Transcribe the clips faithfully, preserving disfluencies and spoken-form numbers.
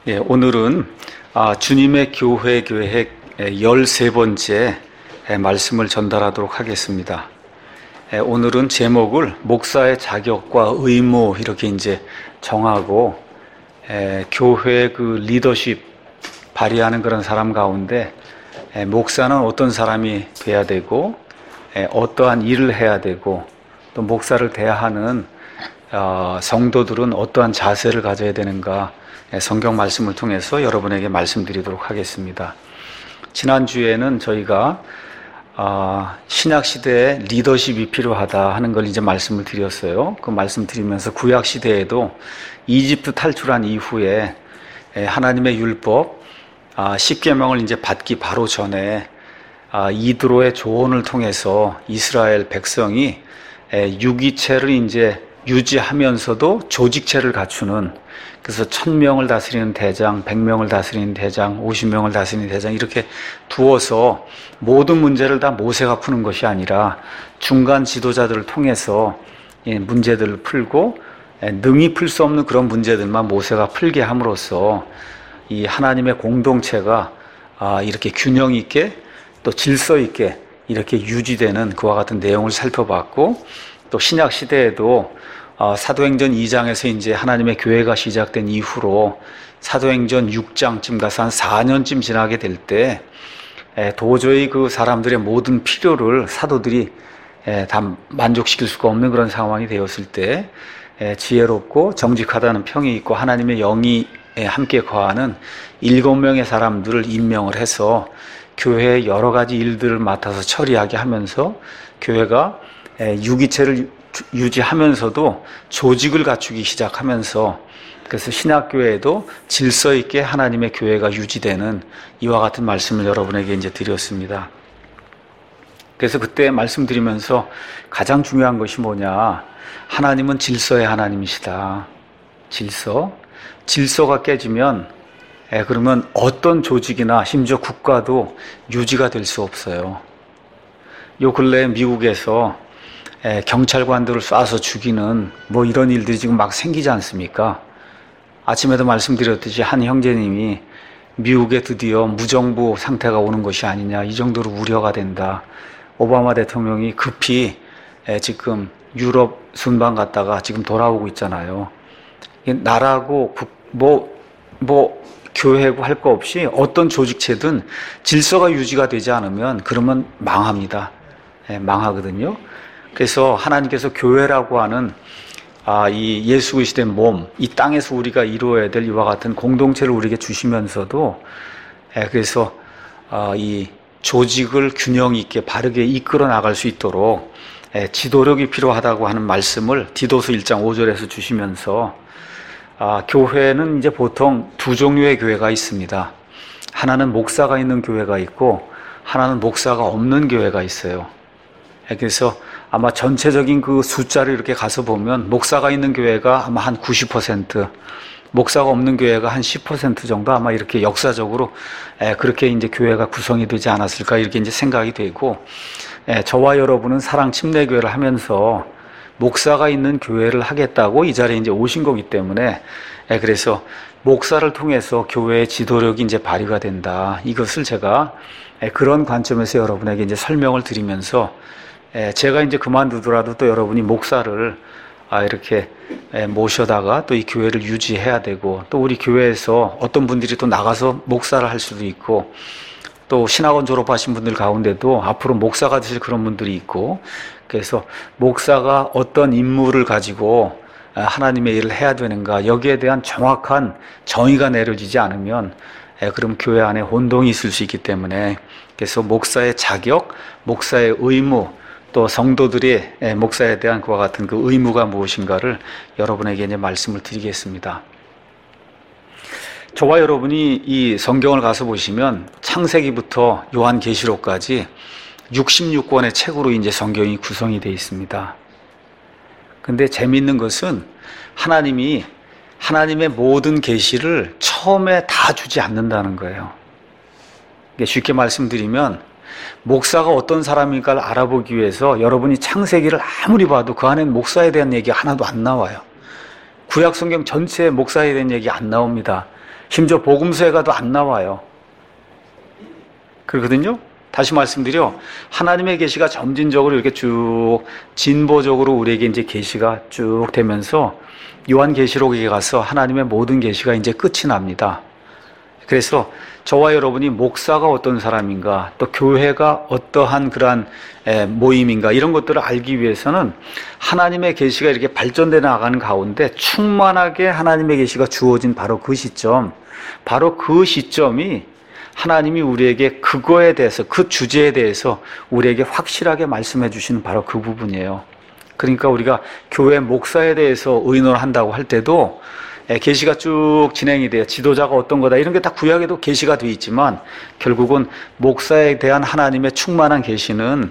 예, 오늘은 아, 주님의 교회 계획 열세 번째 말씀을 전달하도록 하겠습니다. 예, 오늘은 제목을 목사의 자격과 의무 이렇게 이제 정하고 예, 교회 그 리더십 발휘하는 그런 사람 가운데 예, 목사는 어떤 사람이 돼야 되고 예, 어떠한 일을 해야 되고 또 목사를 대하는 어, 성도들은 어떠한 자세를 가져야 되는가 성경 말씀을 통해서 여러분에게 말씀드리도록 하겠습니다. 지난주에는 저희가 어, 신약시대에 리더십이 필요하다 하는 걸 이제 말씀을 드렸어요. 그 말씀 드리면서 구약시대에도 이집트 탈출한 이후에 하나님의 율법 아, 십계명을 이제 받기 바로 전에 아, 이드로의 조언을 통해서 이스라엘 백성이 유기체를 이제 유지하면서도 조직체를 갖추는, 그래서 천 명을 다스리는 대장, 백 명을 다스리는 대장, 오십 명을 다스리는 대장 이렇게 두어서 모든 문제를 다 모세가 푸는 것이 아니라 중간 지도자들을 통해서 문제들을 풀고 능히 풀 수 없는 그런 문제들만 모세가 풀게 함으로써 이 하나님의 공동체가 이렇게 균형 있게 또 질서 있게 이렇게 유지되는 그와 같은 내용을 살펴봤고, 또 신약 시대에도 어, 사도행전 이 장에서 이제 하나님의 교회가 시작된 이후로 사도행전 육 장쯤 가서 한 사 년쯤 지나게 될 때 도저히 그 사람들의 모든 필요를 사도들이 에, 다 만족시킬 수가 없는 그런 상황이 되었을 때 에, 지혜롭고 정직하다는 평이 있고 하나님의 영이 에, 함께 거하는 일곱 명의 사람들을 임명을 해서 교회의 여러 가지 일들을 맡아서 처리하게 하면서 교회가 유기체를 유지하면서도 조직을 갖추기 시작하면서, 그래서 신약교회에도 질서 있게 하나님의 교회가 유지되는 이와 같은 말씀을 여러분에게 이제 드렸습니다. 그래서 그때 말씀드리면서 가장 중요한 것이 뭐냐, 하나님은 질서의 하나님이시다. 질서 질서가 깨지면 예, 그러면 어떤 조직이나 심지어 국가도 유지가 될 수 없어요. 요 근래에 미국에서 에, 경찰관들을 쏴서 죽이는 뭐 이런 일들이 지금 막 생기지 않습니까? 아침에도 말씀드렸듯이 한 형제님이 미국에 드디어 무정부 상태가 오는 것이 아니냐, 이 정도로 우려가 된다. 오바마 대통령이 급히 에, 지금 유럽 순방 갔다가 지금 돌아오고 있잖아요. 나라고 뭐, 뭐 교회고 할 거 없이 어떤 조직체든 질서가 유지가 되지 않으면 그러면 망합니다. 예, 망하거든요. 그래서 하나님께서 교회라고 하는 아, 이 예수 그리스도의 몸, 이 땅에서 우리가 이루어야 될 이와 같은 공동체를 우리에게 주시면서도 예, 그래서 아, 이 조직을 균형 있게 바르게 이끌어 나갈 수 있도록 예, 지도력이 필요하다고 하는 말씀을 디도서 일 장 오 절에서 주시면서 아, 교회는 이제 보통 두 종류의 교회가 있습니다. 하나는 목사가 있는 교회가 있고 하나는 목사가 없는 교회가 있어요. 그래서 아마 전체적인 그 숫자를 이렇게 가서 보면 목사가 있는 교회가 아마 한 구십 퍼센트, 목사가 없는 교회가 한 십 퍼센트 정도 아마 이렇게 역사적으로 그렇게 이제 교회가 구성이 되지 않았을까 이렇게 이제 생각이 되고, 저와 여러분은 사랑 침례교회를 하면서 목사가 있는 교회를 하겠다고 이 자리에 이제 오신 거기 때문에 그래서 목사를 통해서 교회의 지도력이 이제 발휘가 된다. 이것을 제가 그런 관점에서 여러분에게 이제 설명을 드리면서 제가 이제 그만두더라도 또 여러분이 목사를 이렇게 모셔다가 또 이 교회를 유지해야 되고, 또 우리 교회에서 어떤 분들이 또 나가서 목사를 할 수도 있고, 또 신학원 졸업하신 분들 가운데도 앞으로 목사가 되실 그런 분들이 있고, 그래서 목사가 어떤 임무를 가지고 하나님의 일을 해야 되는가, 여기에 대한 정확한 정의가 내려지지 않으면 그럼 교회 안에 혼동이 있을 수 있기 때문에, 그래서 목사의 자격, 목사의 의무, 또 성도들의 목사에 대한 그와 같은 그 의무가 무엇인가를 여러분에게 이제 말씀을 드리겠습니다. 저와 여러분이 이 성경을 가서 보시면 창세기부터 요한계시록까지 육십육 권의 책으로 이제 성경이 구성이 되어 있습니다. 근데 재미있는 것은 하나님이 하나님의 모든 계시를 처음에 다 주지 않는다는 거예요. 쉽게 말씀드리면 목사가 어떤 사람인가를 알아보기 위해서 여러분이 창세기를 아무리 봐도 그 안에는 목사에 대한 얘기가 하나도 안 나와요. 구약 성경 전체에 목사에 대한 얘기 안 나옵니다. 심지어 복음서에 가도 안 나와요. 그렇거든요. 다시 말씀드려, 하나님의 계시가 점진적으로 이렇게 쭉 진보적으로 우리에게 이제 계시가 쭉 되면서 요한계시록에 가서 하나님의 모든 계시가 이제 끝이 납니다. 그래서 저와 여러분이 목사가 어떤 사람인가, 또 교회가 어떠한 그러한 모임인가, 이런 것들을 알기 위해서는 하나님의 계시가 이렇게 발전돼 나가는 가운데 충만하게 하나님의 계시가 주어진 바로 그 시점, 바로 그 시점이 하나님이 우리에게 그거에 대해서, 그 주제에 대해서 우리에게 확실하게 말씀해 주시는 바로 그 부분이에요. 그러니까 우리가 교회 목사에 대해서 의논을 한다고 할 때도 계시가 쭉 진행이 돼요. 지도자가 어떤 거다, 이런 게 다 구약에도 계시가 돼 있지만 결국은 목사에 대한 하나님의 충만한 계시는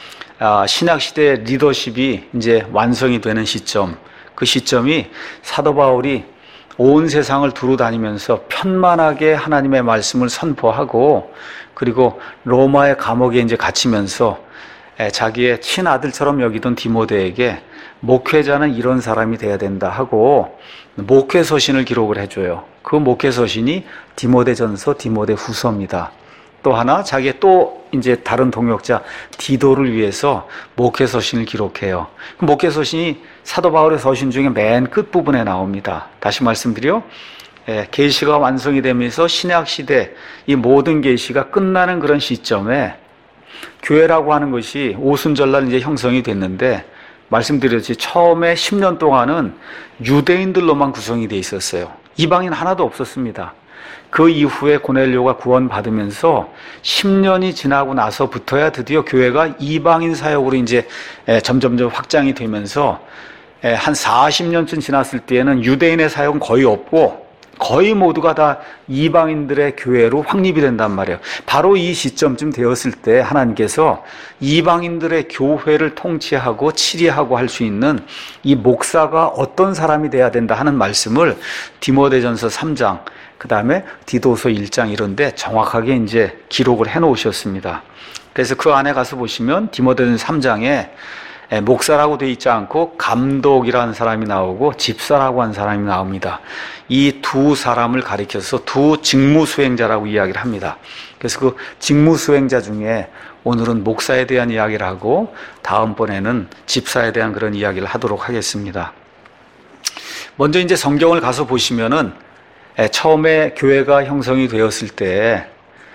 신약 시대 리더십이 이제 완성이 되는 시점, 그 시점이 사도 바울이 온 세상을 두루 다니면서 편만하게 하나님의 말씀을 선포하고, 그리고 로마의 감옥에 이제 갇히면서 자기의 친아들처럼 여기던 디모데에게 목회자는 이런 사람이 돼야 된다 하고 목회서신을 기록을 해줘요. 그 목회서신이 디모데전서, 디모데후서입니다. 또 하나, 자기의 또 이제 다른 동역자 디도를 위해서 목회서신을 기록해요. 그 목회서신이 사도 바울의 서신 중에 맨 끝부분에 나옵니다. 다시 말씀드려, 예, 계시가 완성이 되면서 신약 시대 이 모든 계시가 끝나는 그런 시점에 교회라고 하는 것이 오순절날 이제 형성이 됐는데, 말씀드렸지 처음에 십 년 동안은 유대인들로만 구성이 돼 있었어요. 이방인 하나도 없었습니다. 그 이후에 고넬료가 구원받으면서 십 년이 지나고 나서부터야 드디어 교회가 이방인 사역으로 이제 점점점 확장이 되면서 한 사십 년쯤 지났을 때에는 유대인의 사역은 거의 없고 거의 모두가 다 이방인들의 교회로 확립이 된단 말이에요. 바로 이 시점쯤 되었을 때 하나님께서 이방인들의 교회를 통치하고 치리하고 할 수 있는 이 목사가 어떤 사람이 돼야 된다 하는 말씀을 디모데전서 삼 장, 그 다음에 디도서 일 장 이런데 정확하게 이제 기록을 해 놓으셨습니다. 그래서 그 안에 가서 보시면 디모데전서 삼 장에 목사라고 되어 있지 않고 감독이라는 사람이 나오고 집사라고 하는 사람이 나옵니다. 이 두 사람을 가리켜서 두 직무 수행자라고 이야기를 합니다. 그래서 그 직무 수행자 중에 오늘은 목사에 대한 이야기를 하고 다음번에는 집사에 대한 그런 이야기를 하도록 하겠습니다. 먼저 이제 성경을 가서 보시면은 처음에 교회가 형성이 되었을 때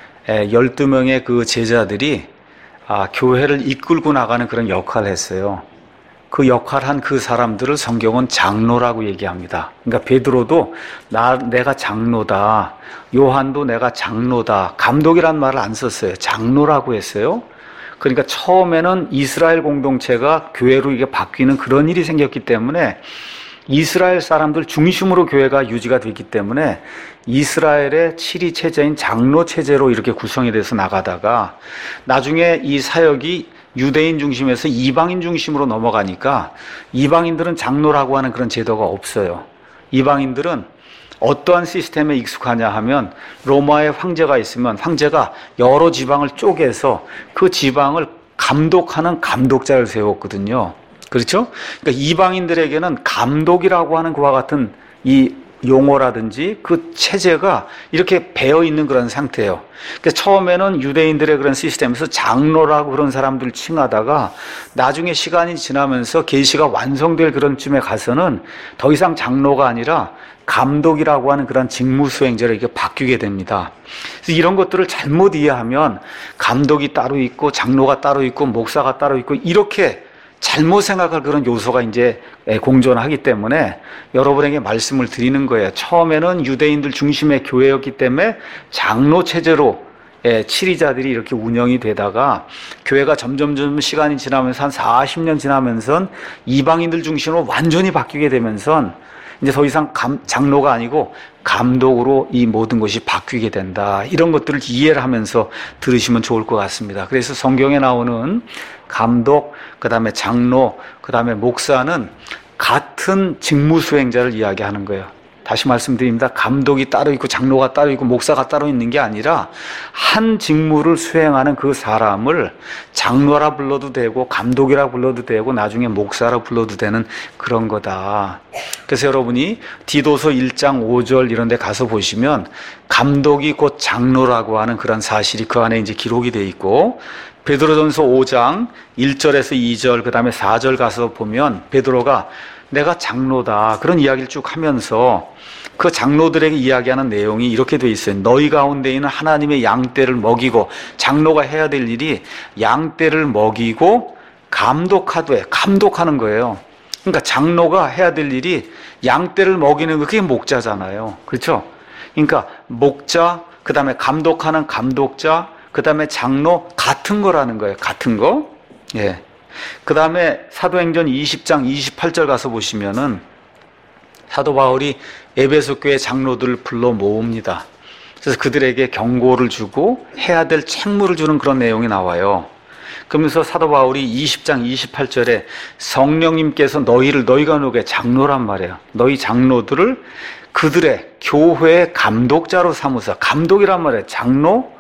열두 명의 그 제자들이 아, 교회를 이끌고 나가는 그런 역할을 했어요. 그 역할을 한 그 사람들을 성경은 장로라고 얘기합니다. 그러니까 베드로도 나, 내가 장로다. 요한도 내가 장로다. 감독이란 말을 안 썼어요. 장로라고 했어요. 그러니까 처음에는 이스라엘 공동체가 교회로 이게 바뀌는 그런 일이 생겼기 때문에 이스라엘 사람들 중심으로 교회가 유지가 됐기 때문에 이스라엘의 치리 체제인 장로 체제로 이렇게 구성이 돼서 나가다가 나중에 이 사역이 유대인 중심에서 이방인 중심으로 넘어가니까 이방인들은 장로라고 하는 그런 제도가 없어요. 이방인들은 어떠한 시스템에 익숙하냐 하면 로마의 황제가 있으면 황제가 여러 지방을 쪼개서 그 지방을 감독하는 감독자를 세웠거든요. 그렇죠? 그러니까 이방인들에게는 감독이라고 하는 그와 같은 이 용어라든지 그 체제가 이렇게 배어 있는 그런 상태예요. 그러니까 처음에는 유대인들의 그런 시스템에서 장로라고 그런 사람들을 칭하다가 나중에 시간이 지나면서 계시가 완성될 그런 쯤에 가서는 더 이상 장로가 아니라 감독이라고 하는 그런 직무 수행자로 이렇게 바뀌게 됩니다. 그래서 이런 것들을 잘못 이해하면 감독이 따로 있고 장로가 따로 있고 목사가 따로 있고 이렇게 잘못 생각할 그런 요소가 이제 공존하기 때문에 여러분에게 말씀을 드리는 거예요. 처음에는 유대인들 중심의 교회였기 때문에 장로 체제로 치리자들이 이렇게 운영이 되다가 교회가 점점점 시간이 지나면서 한 사십 년 지나면서 이방인들 중심으로 완전히 바뀌게 되면서 이제 더 이상 감, 장로가 아니고 감독으로 이 모든 것이 바뀌게 된다. 이런 것들을 이해를 하면서 들으시면 좋을 것 같습니다. 그래서 성경에 나오는 감독, 그 다음에 장로, 그 다음에 목사는 같은 직무 수행자를 이야기하는 거예요. 다시 말씀드립니다. 감독이 따로 있고 장로가 따로 있고 목사가 따로 있는 게 아니라 한 직무를 수행하는 그 사람을 장로라 불러도 되고 감독이라 불러도 되고 나중에 목사라 불러도 되는 그런 거다. 그래서 여러분이 디도서 일 장 오 절 이런 데 가서 보시면 감독이 곧 장로라고 하는 그런 사실이 그 안에 이제 기록이 돼 있고, 베드로전서 오 장 일 절에서 이 절 그다음에 사 절 가서 보면 베드로가 내가 장로다 그런 이야기를 쭉 하면서 그 장로들에게 이야기하는 내용이 이렇게 돼 있어요. 너희 가운데 있는 하나님의 양떼를 먹이고, 장로가 해야 될 일이 양떼를 먹이고 감독하되, 감독하는 거예요. 그러니까 장로가 해야 될 일이 양떼를 먹이는 거, 그게 목자잖아요. 그렇죠? 그러니까 목자, 그 다음에 감독하는 감독자, 그 다음에 장로, 같은 거라는 거예요. 같은 거. 예. 그 다음에 사도행전 이십 장 이십팔 절 가서 보시면은 사도 바울이 에베소 교회 장로들을 불러 모읍니다. 그래서 그들에게 경고를 주고 해야 될 책무를 주는 그런 내용이 나와요. 그러면서 사도 바울이 이십 장 이십팔 절에 성령님께서 너희를, 너희가 누구의 장로란 말이에요. 너희 장로들을 그들의 교회의 감독자로 삼으사. 감독이란 말이에요. 장로,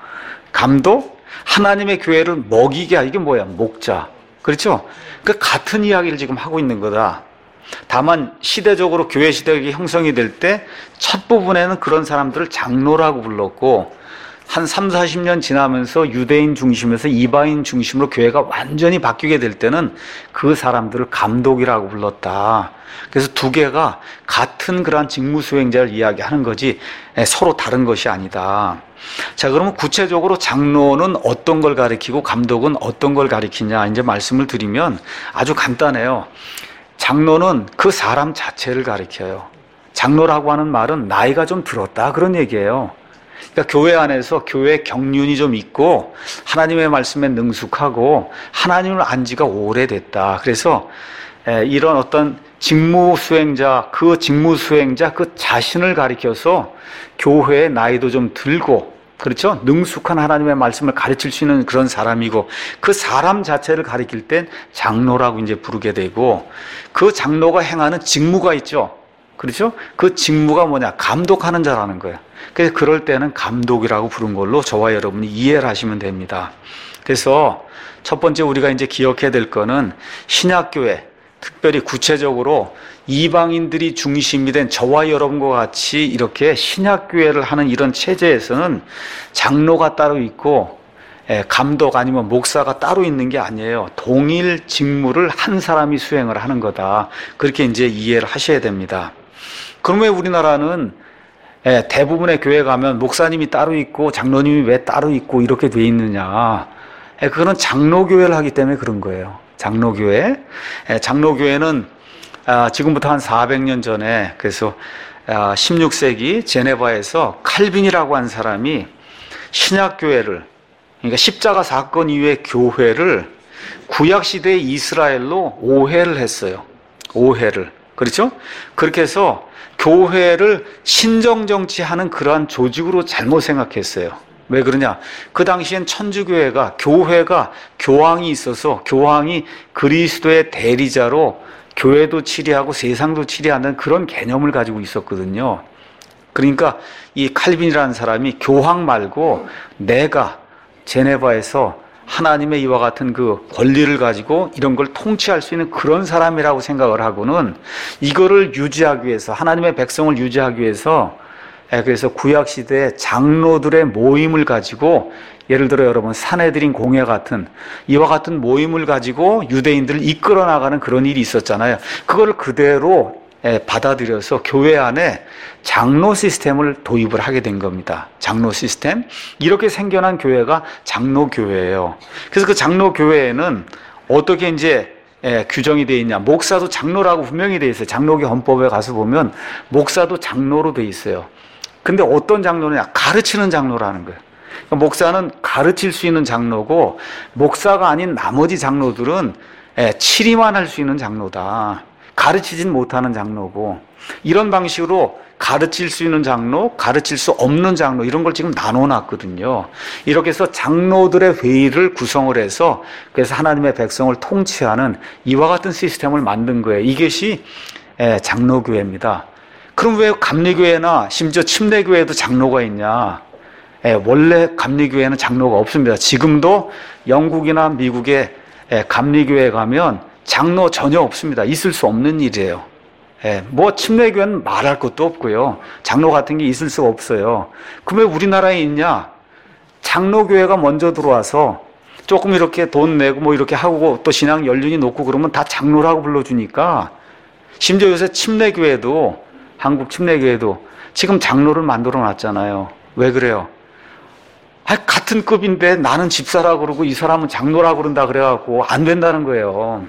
감독, 하나님의 교회를 먹이게 하. 이게 뭐야? 목자. 그렇죠? 그 같은 이야기를 지금 하고 있는 거다. 다만 시대적으로 교회 시대가 형성이 될 때 첫 부분에는 그런 사람들을 장로라고 불렀고, 한 삼사십 년 지나면서 유대인 중심에서 이방인 중심으로 교회가 완전히 바뀌게 될 때는 그 사람들을 감독이라고 불렀다. 그래서 두 개가 같은 그러한 직무 수행자를 이야기하는 거지 서로 다른 것이 아니다. 자, 그러면 구체적으로 장로는 어떤 걸 가리키고 감독은 어떤 걸 가리키냐 이제 말씀을 드리면 아주 간단해요. 장로는 그 사람 자체를 가리켜요. 장로라고 하는 말은 나이가 좀 들었다 그런 얘기예요. 그러니까 교회 안에서 교회 경륜이 좀 있고 하나님의 말씀에 능숙하고 하나님을 안 지가 오래됐다. 그래서 이런 어떤 직무 수행자, 그 직무 수행자 그 자신을 가리켜서 교회의 나이도 좀 들고, 그렇죠? 능숙한 하나님의 말씀을 가르칠 수 있는 그런 사람이고, 그 사람 자체를 가리킬 땐 장로라고 이제 부르게 되고, 그 장로가 행하는 직무가 있죠. 그렇죠? 그 직무가 뭐냐? 감독하는 자라는 거예요. 그래서 그럴 때는 감독이라고 부른 걸로 저와 여러분이 이해를 하시면 됩니다. 그래서 첫 번째 우리가 이제 기억해야 될 거는 신약교회, 특별히 구체적으로 이방인들이 중심이 된 저와 여러분과 같이 이렇게 신약교회를 하는 이런 체제에서는 장로가 따로 있고 감독 아니면 목사가 따로 있는 게 아니에요. 동일 직무를 한 사람이 수행을 하는 거다. 그렇게 이제 이해를 하셔야 됩니다. 그러면 우리나라는 대부분의 교회 가면 목사님이 따로 있고 장로님이 왜 따로 있고 이렇게 돼 있느냐. 그거는 장로교회를 하기 때문에 그런 거예요. 장로교회. 장로교회는 지금부터 한 사백 년 전에, 그래서 십육 세기 제네바에서 칼빈이라고 한 사람이 신약교회를, 그러니까 십자가 사건 이후의 교회를 구약시대의 이스라엘로 오해를 했어요. 오해를. 그렇죠? 그렇게 해서 교회를 신정정치하는 그러한 조직으로 잘못 생각했어요. 왜 그러냐? 그 당시엔 천주교회가, 교회가 교황이 있어서 교황이 그리스도의 대리자로 교회도 치리하고 세상도 치리하는 그런 개념을 가지고 있었거든요. 그러니까 이 칼빈이라는 사람이 교황 말고 내가 제네바에서 하나님의 이와 같은 그 권리를 가지고 이런 걸 통치할 수 있는 그런 사람이라고 생각을 하고는 이거를 유지하기 위해서, 하나님의 백성을 유지하기 위해서, 그래서 구약시대에 장로들의 모임을 가지고, 예를 들어 여러분 산헤드린 공회 같은 이와 같은 모임을 가지고 유대인들을 이끌어 나가는 그런 일이 있었잖아요. 그걸 그대로 받아들여서 교회 안에 장로 시스템을 도입을 하게 된 겁니다. 장로 시스템. 이렇게 생겨난 교회가 장로교회예요. 그래서 그 장로교회에는 어떻게 이제 예, 규정이 되어 있냐. 목사도 장로라고 분명히 되어 있어요. 장로교 헌법에 가서 보면 목사도 장로로 되어 있어요. 근데 어떤 장로냐? 가르치는 장로라는 거예요. 그러니까 목사는 가르칠 수 있는 장로고, 목사가 아닌 나머지 장로들은 예, 치리만 할 수 있는 장로다. 가르치진 못하는 장로고, 이런 방식으로 가르칠 수 있는 장로, 가르칠 수 없는 장로, 이런 걸 지금 나눠놨거든요. 이렇게 해서 장로들의 회의를 구성을 해서, 그래서 하나님의 백성을 통치하는 이와 같은 시스템을 만든 거예요. 이것이 장로교회입니다. 그럼 왜 감리교회나 심지어 침례교회도 장로가 있냐? 예, 원래 감리교회는 장로가 없습니다. 지금도 영국이나 미국의 예, 감리교회에 가면 장로 전혀 없습니다. 있을 수 없는 일이에요. 예, 뭐 침례교회는 말할 것도 없고요. 장로 같은 게 있을 수가 없어요. 그럼 왜 우리나라에 있냐? 장로교회가 먼저 들어와서 조금 이렇게 돈 내고 뭐 이렇게 하고 또 신앙 연륜이 높고 그러면 다 장로라고 불러주니까, 심지어 요새 침례교회도, 한국 침례교회도 지금 장로를 만들어 놨잖아요. 왜 그래요? 아, 같은 급인데 나는 집사라고 그러고 이 사람은 장로라고 그런다 그래갖고 안 된다는 거예요.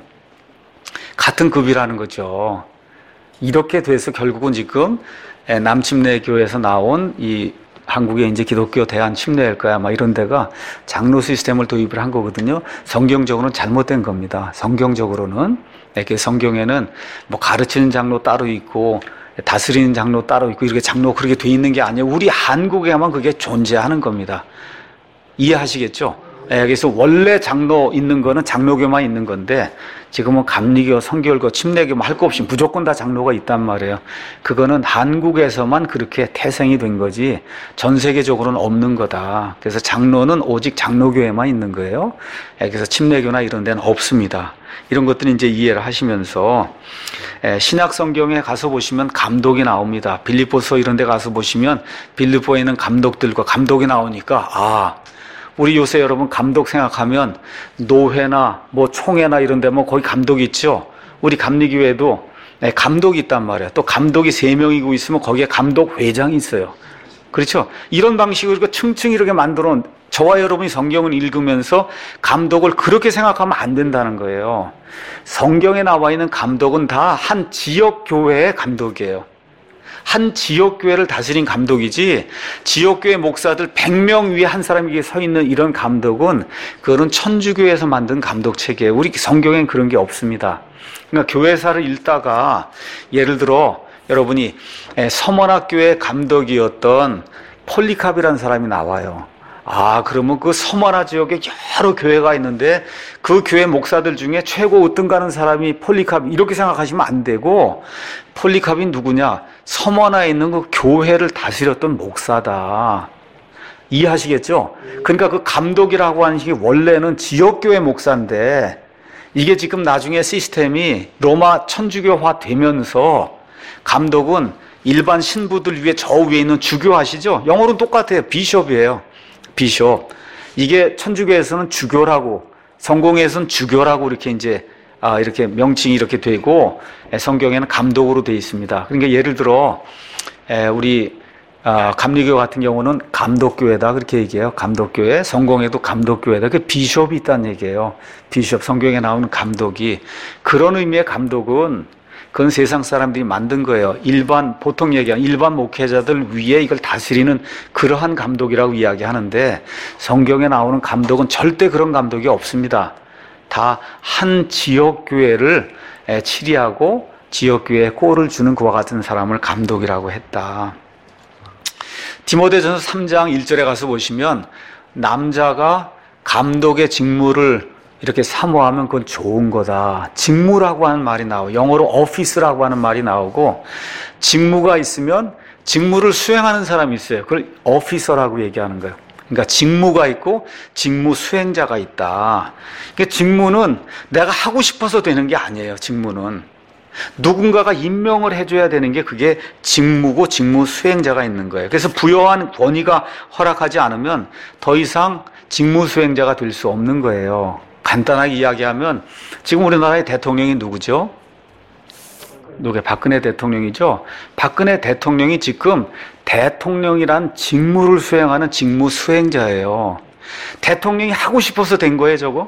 같은 급이라는 거죠. 이렇게 돼서 결국은 지금 남침례교회에서 나온 이 한국의 이제 기독교 대한침례일 거야, 막 이런 데가 장로 시스템을 도입을 한 거거든요. 성경적으로는 잘못된 겁니다. 성경적으로는. 이렇게 성경에는 뭐 가르치는 장로 따로 있고 다스리는 장로 따로 있고 이렇게 장로 그렇게 돼 있는 게 아니에요. 우리 한국에만 그게 존재하는 겁니다. 이해하시겠죠? 예, 그래서 원래 장로 있는 거는 장로교만 있는 건데, 지금은 감리교, 성결교, 침례교 뭐 할 거 없이 무조건 다 장로가 있단 말이에요. 그거는 한국에서만 그렇게 태생이 된 거지 전 세계적으로는 없는 거다. 그래서 장로는 오직 장로교에만 있는 거예요. 예, 그래서 침례교나 이런 데는 없습니다. 이런 것들은 이제 이해를 하시면서, 예, 신약 성경에 가서 보시면 감독이 나옵니다. 빌립보서 이런 데 가서 보시면 빌립보에 있는 감독들과 감독이 나오니까, 아, 우리 요새 여러분 감독 생각하면 노회나 뭐 총회나 이런 데 뭐 거기 감독이 있죠. 우리 감리교회도 감독이 있단 말이에요. 또 감독이 세 명이고 있으면 거기에 감독 회장이 있어요. 그렇죠? 이런 방식으로 층층 이렇게 만들어 놓은, 저와 여러분이 성경을 읽으면서 감독을 그렇게 생각하면 안 된다는 거예요. 성경에 나와 있는 감독은 다 한 지역 교회의 감독이에요. 한 지역교회를 다스린 감독이지, 지역교회 목사들 백 명 위에 한 사람이 서 있는 이런 감독은 그거는 천주교에서 만든 감독체계예요. 우리 성경엔 그런 게 없습니다. 그러니까 교회사를 읽다가 예를 들어 여러분이 서머나교회 감독이었던 폴리캅이라는 사람이 나와요. 아, 그러면 그 서머나 지역에 여러 교회가 있는데 그 교회 목사들 중에 최고 으뜸 가는 사람이 폴리캅, 이렇게 생각하시면 안 되고, 폴리캅이 누구냐? 서머나에 있는 그 교회를 다스렸던 목사다. 이해하시겠죠? 그러니까 그 감독이라고 하는 게 원래는 지역교회 목사인데, 이게 지금 나중에 시스템이 로마 천주교화 되면서 감독은 일반 신부들 위에 저 위에 있는 주교 아시죠? 영어로는 똑같아요. 비숍이에요. 비숍. 이게 천주교에서는 주교라고, 성공회에서는 주교라고 이렇게 이제 아, 이렇게 명칭이 이렇게 되고, 성경에는 감독으로 되어 있습니다. 그러니까 예를 들어 우리 아, 감리교 같은 경우는 감독교회다 그렇게 얘기해요. 감독교회. 성공회도 감독교회다. 그 비숍이 있다는 얘기예요. 비숍, 성경에 나오는 감독이. 그런 의미의 감독은 그건 세상 사람들이 만든 거예요. 일반, 보통 얘기하는 일반 목회자들 위에 이걸 다스리는 그러한 감독이라고 이야기하는데, 성경에 나오는 감독은 절대 그런 감독이 없습니다. 다 한 지역교회를 치리하고 지역교회에 꼴을 주는 그와 같은 사람을 감독이라고 했다. 디모데전서 삼 장 일 절에 가서 보시면, 남자가 감독의 직무를 이렇게 사모하면 그건 좋은 거다. 직무라고 하는 말이 나오고, 영어로 office라고 하는 말이 나오고, 직무가 있으면 직무를 수행하는 사람이 있어요. 그걸 officer라고 얘기하는 거예요. 그러니까 직무가 있고 직무 수행자가 있다. 그러니까 직무는 내가 하고 싶어서 되는 게 아니에요. 직무는 누군가가 임명을 해줘야 되는 게 그게 직무고 직무 수행자가 있는 거예요. 그래서 부여한 권위가 허락하지 않으면 더 이상 직무 수행자가 될 수 없는 거예요. 간단하게 이야기하면 지금 우리나라의 대통령이 누구죠? 누구예요? 박근혜 대통령이죠. 박근혜 대통령이 지금 대통령이란 직무를 수행하는 직무 수행자예요. 대통령이 하고 싶어서 된 거예요, 저거?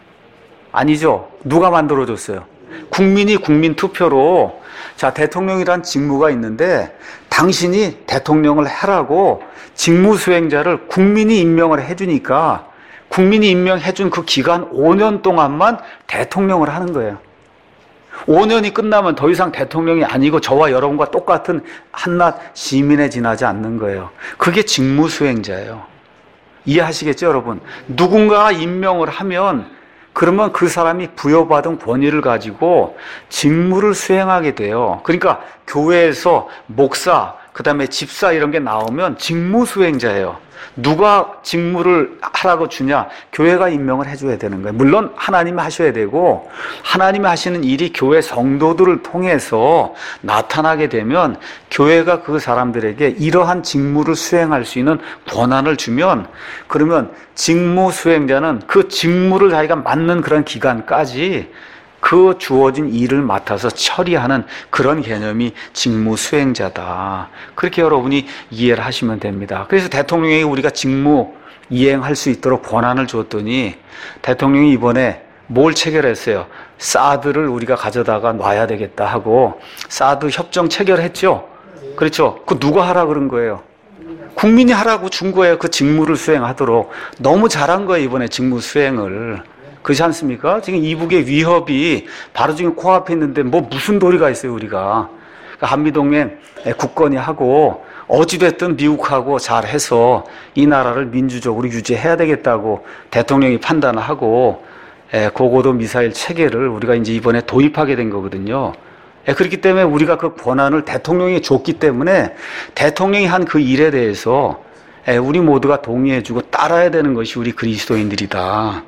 아니죠. 누가 만들어줬어요? 국민이 국민 투표로, 자, 대통령이란 직무가 있는데 당신이 대통령을 하라고 직무 수행자를 국민이 임명을 해주니까, 국민이 임명해준 그 기간 오 년 동안만 대통령을 하는 거예요. 오 년이 끝나면 더 이상 대통령이 아니고 저와 여러분과 똑같은 한낱 시민에 지나지 않는 거예요. 그게 직무 수행자예요. 이해하시겠죠, 여러분? 누군가가 임명을 하면 그러면 그 사람이 부여받은 권위를 가지고 직무를 수행하게 돼요. 그러니까 교회에서 목사, 그 다음에 집사 이런 게 나오면 직무 수행자예요. 누가 직무를 하라고 주냐? 교회가 임명을 해줘야 되는 거예요. 물론 하나님이 하셔야 되고, 하나님이 하시는 일이 교회 성도들을 통해서 나타나게 되면 교회가 그 사람들에게 이러한 직무를 수행할 수 있는 권한을 주면, 그러면 직무 수행자는 그 직무를 자기가 맡는 그런 기간까지 그 주어진 일을 맡아서 처리하는 그런 개념이 직무 수행자다. 그렇게 여러분이 이해를 하시면 됩니다. 그래서 대통령에게 우리가 직무 이행할 수 있도록 권한을 줬더니 대통령이 이번에 뭘 체결했어요? 사드를 우리가 가져다가 놔야 되겠다 하고 사드 협정 체결했죠? 그렇죠? 그 누가 하라 그런 거예요? 국민이 하라고 준 거예요. 그 직무를 수행하도록. 너무 잘한 거예요, 이번에 직무 수행을. 그렇지 않습니까? 지금 이북의 위협이 바로 지금 코앞에 있는데 뭐 무슨 도리가 있어요, 우리가. 그러니까 한미동맹 굳건히 하고 어찌됐든 미국하고 잘해서 이 나라를 민주적으로 유지해야 되겠다고 대통령이 판단을 하고 고고도 미사일 체계를 우리가 이제 이번에 도입하게 된 거거든요. 그렇기 때문에 우리가 그 권한을 대통령이 줬기 때문에 대통령이 한 그 일에 대해서 우리 모두가 동의해주고 따라야 되는 것이 우리 그리스도인들이다.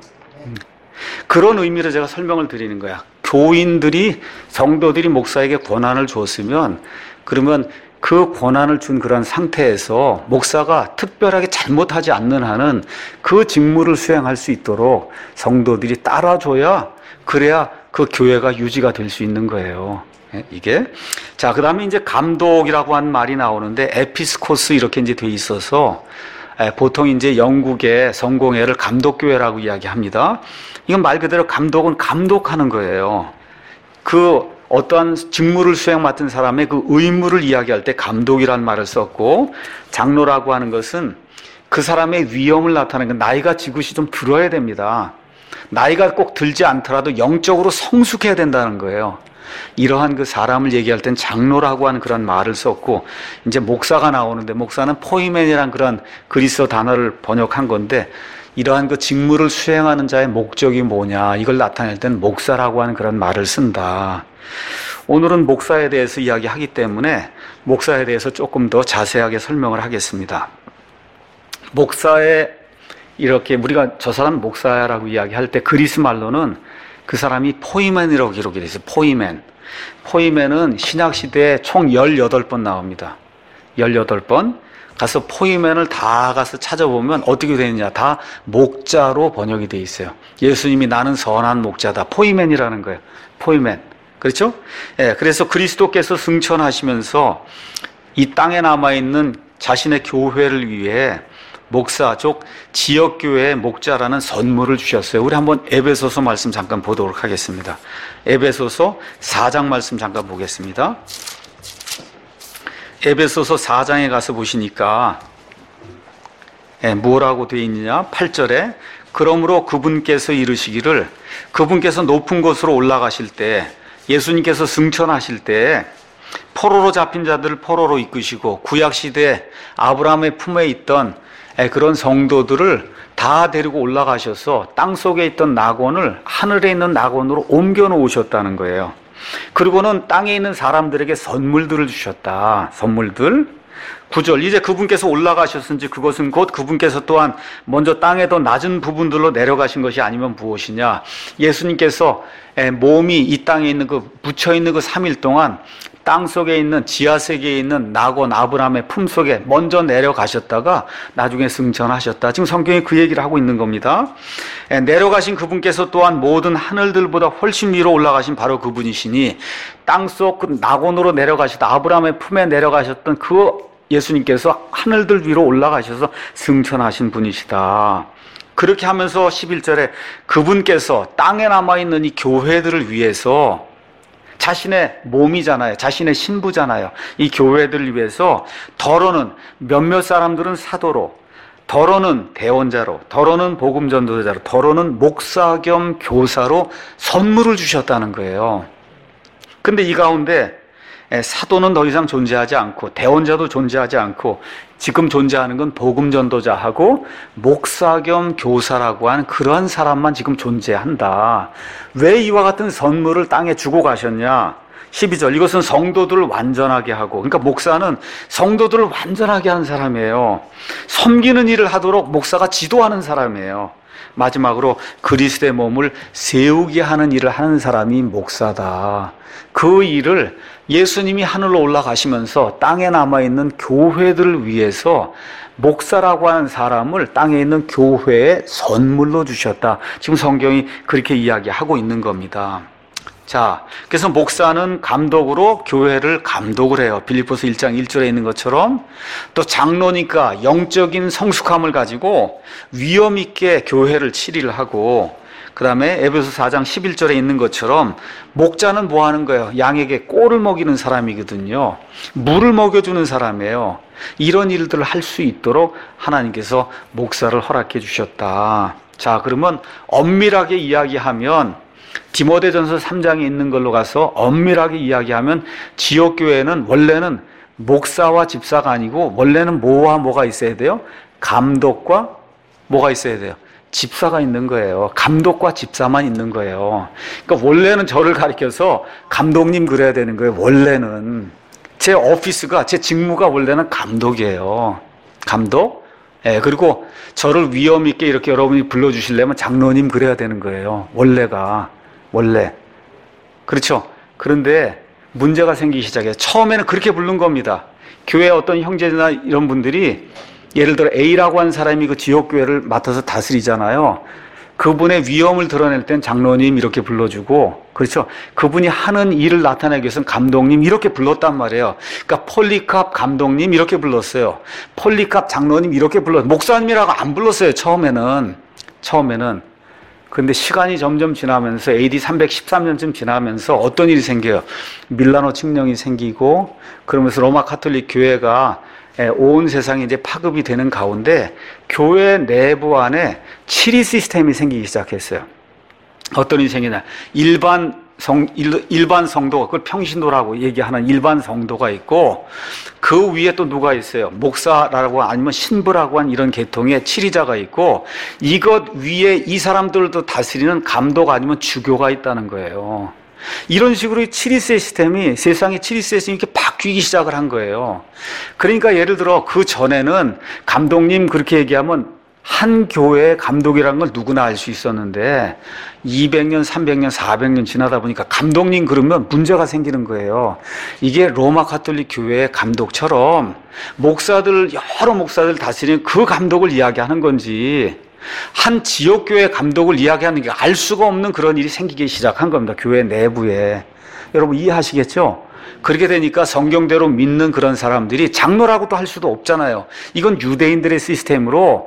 그런 의미로 제가 설명을 드리는 거야. 교인들이, 성도들이 목사에게 권한을 줬으면, 그러면 그 권한을 준 그런 상태에서 목사가 특별하게 잘못하지 않는 한은 그 직무를 수행할 수 있도록 성도들이 따라줘야, 그래야 그 교회가 유지가 될 수 있는 거예요. 이게. 자, 그 다음에 이제 감독이라고 한 말이 나오는데, 에피스코스 이렇게 이제 돼 있어서, 보통 이제 영국의 성공회를 감독교회라고 이야기합니다. 이건 말 그대로 감독은 감독하는 거예요. 그 어떠한 직무를 수행 맡은 사람의 그 의무를 이야기할 때 감독이란 말을 썼고, 장로라고 하는 것은 그 사람의 위엄을 나타내는, 나이가 지긋이 좀 들어야 됩니다. 나이가 꼭 들지 않더라도 영적으로 성숙해야 된다는 거예요. 이러한 그 사람을 얘기할 땐 장로라고 하는 그런 말을 썼고, 이제 목사가 나오는데, 목사는 포이맨이란 그런 그리스어 단어를 번역한 건데, 이러한 그 직무를 수행하는 자의 목적이 뭐냐, 이걸 나타낼 땐 목사라고 하는 그런 말을 쓴다. 오늘은 목사에 대해서 이야기하기 때문에 목사에 대해서 조금 더 자세하게 설명을 하겠습니다. 목사의 이렇게 우리가 저 사람 목사라고 이야기할 때 그리스 말로는 그 사람이 포이맨이라고 기록이 되어 있어요. 포이맨. 포이맨은 신약시대에 총 열여덟 번 나옵니다. 열여덟 번. 가서 포이맨을 다 가서 찾아보면 어떻게 되느냐. 다 목자로 번역이 되어 있어요. 예수님이 나는 선한 목자다. 포이맨이라는 거예요. 포이맨. 그렇죠? 예, 그래서 그리스도께서 승천하시면서 이 땅에 남아있는 자신의 교회를 위해 목사, 즉 지역교회의 목자라는 선물을 주셨어요. 우리 한번 에베소서 말씀 잠깐 보도록 하겠습니다. 에베소서 사 장 말씀 잠깐 보겠습니다. 에베소서 사 장에 가서 보시니까 예, 뭐라고 되어 있느냐? 팔 절에 그러므로 그분께서 이르시기를, 그분께서 높은 곳으로 올라가실 때, 예수님께서 승천하실 때 포로로 잡힌 자들을 포로로 이끄시고 구약시대에 아브라함의 품에 있던 그런 성도들을 다 데리고 올라가셔서 땅속에 있던 낙원을 하늘에 있는 낙원으로 옮겨 놓으셨다는 거예요. 그리고는 땅에 있는 사람들에게 선물들을 주셨다. 선물들. 구 절, 이제 그분께서 올라가셨은지 그것은 곧 그분께서 또한 먼저 땅에 더 낮은 부분들로 내려가신 것이 아니면 무엇이냐. 예수님께서 몸이 이 땅에 있는 그 묻혀있는 그 삼 일 동안 땅속에 있는 지하세계에 있는 낙원 아브라함의 품속에 먼저 내려가셨다가 나중에 승천하셨다. 지금 성경이 그 얘기를 하고 있는 겁니다. 내려가신 그분께서 또한 모든 하늘들보다 훨씬 위로 올라가신 바로 그분이시니 땅속 그 낙원으로 내려가셨다. 아브라함의 품에 내려가셨던 그 예수님께서 하늘들 위로 올라가셔서 승천하신 분이시다. 그렇게 하면서 십일 절에 그분께서 땅에 남아있는 이 교회들을 위해서, 자신의 몸이잖아요. 자신의 신부잖아요. 이 교회들을 위해서 더러는 몇몇 사람들은 사도로, 더러는 대언자로, 더러는 복음 전도자로, 더러는 목사 겸 교사로 선물을 주셨다는 거예요. 근데 이 가운데 사도는 더 이상 존재하지 않고 대원자도 존재하지 않고 지금 존재하는 건 복음 전도자하고 목사 겸 교사라고 하는 그러한 사람만 지금 존재한다. 왜 이와 같은 선물을 땅에 주고 가셨냐? 십이 절, 이것은 성도들을 완전하게 하고, 그러니까 목사는 성도들을 완전하게 하는 사람이에요. 섬기는 일을 하도록 목사가 지도하는 사람이에요. 마지막으로 그리스도의 몸을 세우게 하는 일을 하는 사람이 목사다. 그 일을 예수님이 하늘로 올라가시면서 땅에 남아있는 교회들을 위해서 목사라고 하는 사람을 땅에 있는 교회에 선물로 주셨다. 지금 성경이 그렇게 이야기하고 있는 겁니다. 자, 그래서 목사는 감독으로 교회를 감독을 해요. 빌립보서 일 장 일 절에 있는 것처럼. 또 장로니까 영적인 성숙함을 가지고 위엄 있게 교회를 치리를 하고, 그 다음에 에베소 사 장 십일 절에 있는 것처럼 목자는 뭐 하는 거예요? 양에게 꼴을 먹이는 사람이거든요. 물을 먹여주는 사람이에요. 이런 일들을 할 수 있도록 하나님께서 목사를 허락해 주셨다. 자, 그러면 엄밀하게 이야기하면 디모데전서 삼 장에 있는 걸로 가서 엄밀하게 이야기하면 지역교회는 원래는 목사와 집사가 아니고 원래는 뭐와 뭐가 있어야 돼요? 감독과 뭐가 있어야 돼요? 집사가 있는 거예요. 감독과 집사만 있는 거예요. 그러니까 원래는 저를 가리켜서 감독님 그래야 되는 거예요. 원래는 제 오피스가, 제 직무가 원래는 감독이에요. 감독? 예, 그리고 저를 위엄 있게 이렇게 여러분이 불러주시려면 장로님 그래야 되는 거예요. 원래가. 원래. 그렇죠? 그런데 문제가 생기기 시작해요. 처음에는 그렇게 부른 겁니다. 교회 어떤 형제나 이런 분들이 예를 들어 A라고 하는 사람이 그 지역교회를 맡아서 다스리잖아요. 그분의 위엄을 드러낼 땐 장로님 이렇게 불러주고, 그렇죠? 그분이 하는 일을 나타내기 위해서는 감독님 이렇게 불렀단 말이에요. 그러니까 폴리캅 감독님 이렇게 불렀어요. 폴리캅 장로님 이렇게 불렀어요. 목사님이라고 안 불렀어요. 처음에는. 처음에는. 그런데 시간이 점점 지나면서 에이디 삼백십삼 년쯤 지나면서 어떤 일이 생겨요? 밀라노 칙령이 생기고, 그러면서 로마 카톨릭 교회가 온 세상에 이제 파급이 되는 가운데 교회 내부 안에 칠이 시스템이 생기기 시작했어요. 어떤 일이 생기냐? 일반 성, 일반 성도, 그걸 평신도라고 얘기하는 일반 성도가 있고, 그 위에 또 누가 있어요? 목사라고 아니면 신부라고 하는 이런 계통의 칠이자가 있고, 이것 위에 이 사람들도 다스리는 감독 아니면 주교가 있다는 거예요. 이런 식으로 칠이 시스템이, 세상의 칠이 시스템이 이렇게 바뀌기 시작을 한 거예요. 그러니까 예를 들어 그 전에는 감독님 그렇게 얘기하면 한 교회의 감독이라는 걸 누구나 알 수 있었는데 이백 년, 삼백 년, 사백 년 지나다 보니까 감독님 그러면 문제가 생기는 거예요. 이게 로마 가톨릭 교회의 감독처럼 목사들, 여러 목사들 다스리는 그 감독을 이야기하는 건지, 한 지역교회 감독을 이야기하는 게 알 수가 없는 그런 일이 생기기 시작한 겁니다. 교회 내부에. 여러분 이해하시겠죠? 그렇게 되니까 성경대로 믿는 그런 사람들이 장로라고도 할 수도 없잖아요. 이건 유대인들의 시스템으로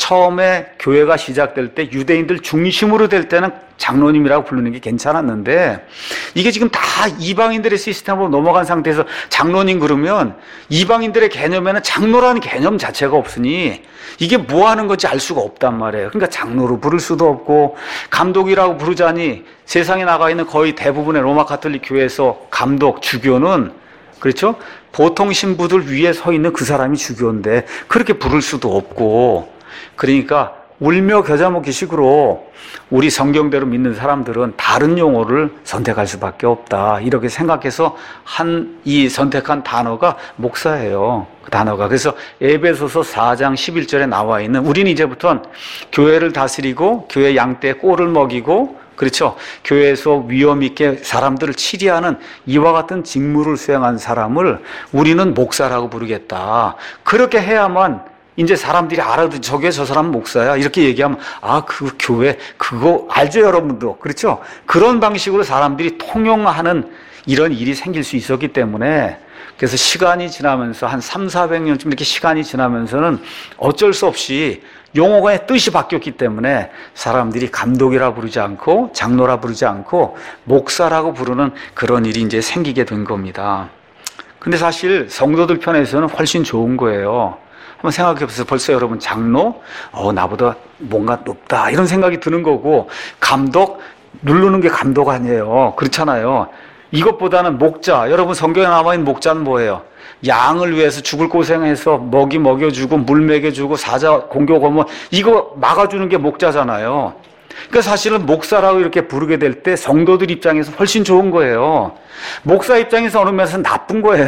처음에 교회가 시작될 때 유대인들 중심으로 될 때는 장로님이라고 부르는 게 괜찮았는데, 이게 지금 다 이방인들의 시스템으로 넘어간 상태에서 장로님 그러면 이방인들의 개념에는 장로라는 개념 자체가 없으니 이게 뭐 하는 건지 알 수가 없단 말이에요. 그러니까 장로로 부를 수도 없고, 감독이라고 부르자니 세상에 나가 있는 거의 대부분의 로마 가톨릭 교회에서 감독, 주교는, 그렇죠? 보통 신부들 위에 서 있는 그 사람이 주교인데 그렇게 부를 수도 없고, 그러니까 울며 겨자 먹기 식으로 우리 성경대로 믿는 사람들은 다른 용어를 선택할 수밖에 없다, 이렇게 생각해서 한 이 선택한 단어가 목사예요. 그 단어가. 그래서 에베소서 사 장 십일 절에 나와 있는, 우리는 이제부터는 교회를 다스리고 교회 양떼 꼴을 먹이고, 그렇죠, 교회에서 위엄 있게 사람들을 치리하는 이와 같은 직무를 수행한 사람을 우리는 목사라고 부르겠다. 그렇게 해야만 이제 사람들이 알아도 저게 저 사람 목사야 이렇게 얘기하면, 아, 그 교회 그거 알죠 여러분도? 그렇죠? 그런 방식으로 사람들이 통용하는 이런 일이 생길 수 있었기 때문에, 그래서 시간이 지나면서 한 삼사백 년쯤 이렇게 시간이 지나면서는 어쩔 수 없이 용어의 뜻이 바뀌었기 때문에 사람들이 감독이라 부르지 않고 장로라 부르지 않고 목사라고 부르는 그런 일이 이제 생기게 된 겁니다. 근데 사실 성도들 편에서는 훨씬 좋은 거예요. 한번 생각해 보세요. 벌써 여러분 장로? 어, 나보다 뭔가 높다 이런 생각이 드는 거고, 감독? 누르는 게 감독 아니에요. 그렇잖아요. 이것보다는 목자, 여러분 성경에 나와 있는 목자는 뭐예요? 양을 위해서 죽을 고생해서 먹이 먹여주고 물 먹여주고 사자 공격 오면 이거 막아주는 게 목자잖아요. 그러니까 사실은 목사라고 이렇게 부르게 될 때 성도들 입장에서 훨씬 좋은 거예요. 목사 입장에서 어느 면에서 나쁜 거예요.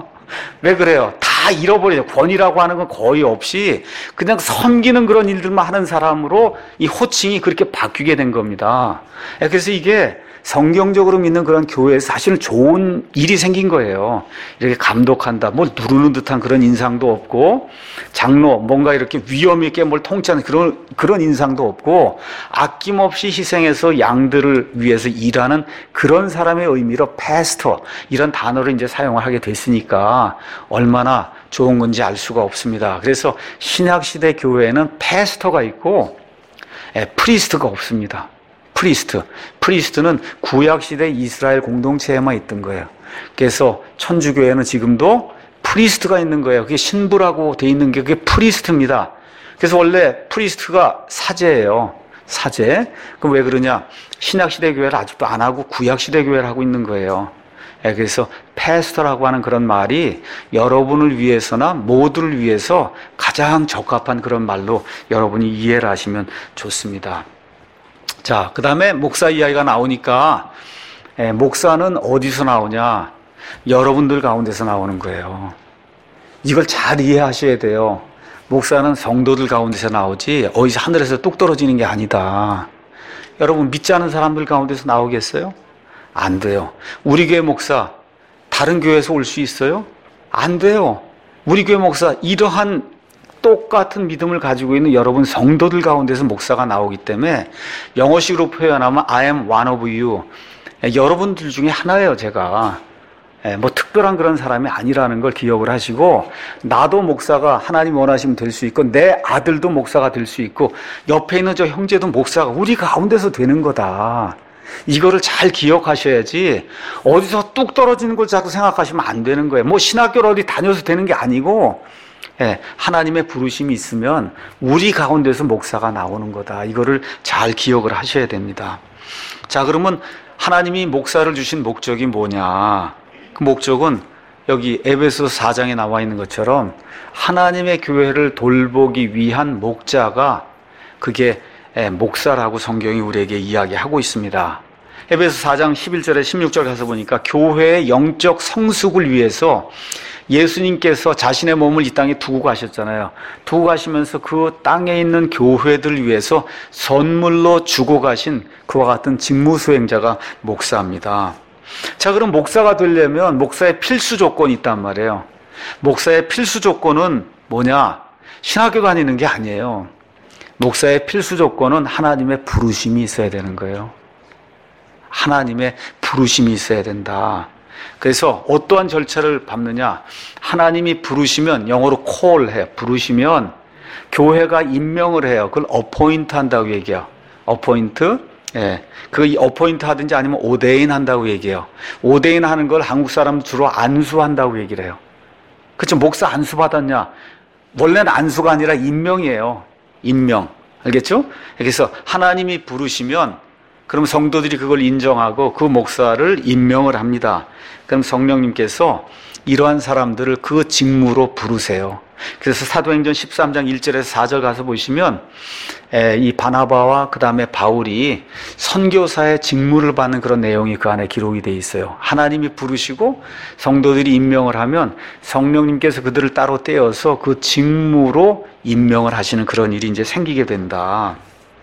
왜 그래요? 다 잃어버려요. 권위라고 하는 건 거의 없이 그냥 섬기는 그런 일들만 하는 사람으로 이 호칭이 그렇게 바뀌게 된 겁니다. 그래서 이게 성경적으로 믿는 그런 교회에서 사실은 좋은 일이 생긴 거예요. 이렇게 감독한다, 뭘 누르는 듯한 그런 인상도 없고, 장로, 뭔가 이렇게 위험 있게 뭘 통치하는 그런, 그런 인상도 없고, 아낌없이 희생해서 양들을 위해서 일하는 그런 사람의 의미로 패스터, 이런 단어를 이제 사용을 하게 됐으니까 얼마나 좋은 건지 알 수가 없습니다. 그래서 신약시대 교회에는 패스터가 있고, 예, 프리스트가 없습니다. 프리스트. 프리스트는 구약시대 이스라엘 공동체에만 있던 거예요. 그래서 천주교회는 지금도 프리스트가 있는 거예요. 그게 신부라고 돼 있는 게 그게 프리스트입니다. 그래서 원래 프리스트가 사제예요. 사제. 그럼 왜 그러냐? 신약시대 교회를 아직도 안 하고 구약시대 교회를 하고 있는 거예요. 그래서 패스터라고 하는 그런 말이 여러분을 위해서나 모두를 위해서 가장 적합한 그런 말로 여러분이 이해를 하시면 좋습니다. 자, 그 다음에 목사 이야기가 나오니까, 에, 목사는 어디서 나오냐? 여러분들 가운데서 나오는 거예요. 이걸 잘 이해하셔야 돼요. 목사는 성도들 가운데서 나오지, 어디서 하늘에서 뚝 떨어지는 게 아니다. 여러분, 믿지 않은 사람들 가운데서 나오겠어요? 안 돼요. 우리 교회 목사, 다른 교회에서 올 수 있어요? 안 돼요. 우리 교회 목사, 이러한 똑같은 믿음을 가지고 있는 여러분 성도들 가운데서 목사가 나오기 때문에 영어식으로 표현하면 I am one of you. 여러분들 중에 하나예요, 제가. 뭐 특별한 그런 사람이 아니라는 걸 기억을 하시고, 나도 목사가 하나님 원하시면 될 수 있고, 내 아들도 목사가 될 수 있고, 옆에 있는 저 형제도 목사가 우리 가운데서 되는 거다. 이거를 잘 기억하셔야지 어디서 뚝 떨어지는 걸 자꾸 생각하시면 안 되는 거예요. 뭐 신학교를 어디 다녀서 되는 게 아니고, 예, 하나님의 부르심이 있으면 우리 가운데서 목사가 나오는 거다. 이거를 잘 기억을 하셔야 됩니다. 자, 그러면 하나님이 목사를 주신 목적이 뭐냐? 그 목적은 여기 에베소 사 장에 나와 있는 것처럼 하나님의 교회를 돌보기 위한 목자가 그게 목사라고 성경이 우리에게 이야기하고 있습니다. 에베소 사 장 십일 절에 십육 절 가서 보니까 교회의 영적 성숙을 위해서 예수님께서 자신의 몸을 이 땅에 두고 가셨잖아요. 두고 가시면서 그 땅에 있는 교회들을 위해서 선물로 주고 가신 그와 같은 직무 수행자가 목사입니다. 자, 그럼 목사가 되려면 목사의 필수 조건이 있단 말이에요. 목사의 필수 조건은 뭐냐? 신학교 다니는 게 아니에요. 목사의 필수 조건은 하나님의 부르심이 있어야 되는 거예요. 하나님의 부르심이 있어야 된다. 그래서 어떠한 절차를 밟느냐? 하나님이 부르시면, 영어로 call 해요. 부르시면 교회가 임명을 해요. 그걸 appoint 한다고 얘기해요. appoint. 예. 그 appoint 하든지 아니면 ordain 한다고 얘기해요. ordain 하는 걸 한국 사람 주로 안수한다고 얘기를 해요. 그렇죠? 목사 안수 받았냐? 원래는 안수가 아니라 임명이에요. 임명. 알겠죠? 그래서 하나님이 부르시면 그럼 성도들이 그걸 인정하고 그 목사를 임명을 합니다. 그럼 성령님께서 이러한 사람들을 그 직무로 부르세요. 그래서 사도행전 십삼 장 일 절에서 사 절 가서 보시면 이 바나바와 그 다음에 바울이 선교사의 직무를 받는 그런 내용이 그 안에 기록이 되어 있어요. 하나님이 부르시고 성도들이 임명을 하면 성령님께서 그들을 따로 떼어서 그 직무로 임명을 하시는 그런 일이 이제 생기게 된다.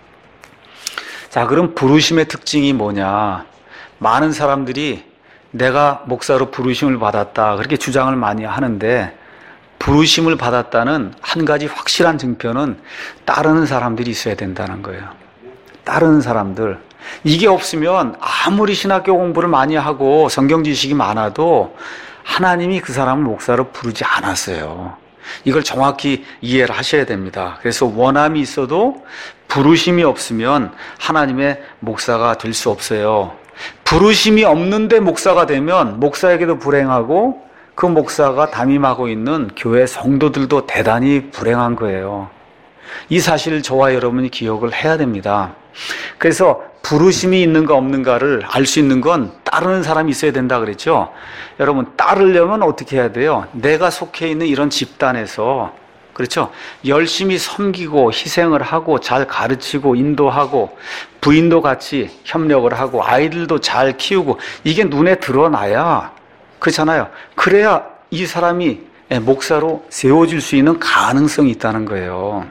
자, 그럼 부르심의 특징이 뭐냐? 많은 사람들이 내가 목사로 부르심을 받았다 그렇게 주장을 많이 하는데, 부르심을 받았다는 한 가지 확실한 증표는 따르는 사람들이 있어야 된다는 거예요. 따르는 사람들. 이게 없으면 아무리 신학교 공부를 많이 하고 성경 지식이 많아도 하나님이 그 사람을 목사로 부르지 않았어요. 이걸 정확히 이해를 하셔야 됩니다. 그래서 원함이 있어도 부르심이 없으면 하나님의 목사가 될 수 없어요. 부르심이 없는데 목사가 되면 목사에게도 불행하고 그 목사가 담임하고 있는 교회 성도들도 대단히 불행한 거예요. 이 사실을 저와 여러분이 기억을 해야 됩니다. 그래서 부르심이 있는가 없는가를 알 수 있는 건 따르는 사람이 있어야 된다 그랬죠. 여러분, 따르려면 어떻게 해야 돼요? 내가 속해 있는 이런 집단에서, 그렇죠, 열심히 섬기고 희생을 하고 잘 가르치고 인도하고 부인도 같이 협력을 하고 아이들도 잘 키우고, 이게 눈에 드러나야, 그렇잖아요. 그래야 이 사람이 목사로 세워질 수 있는 가능성이 있다는 거예요.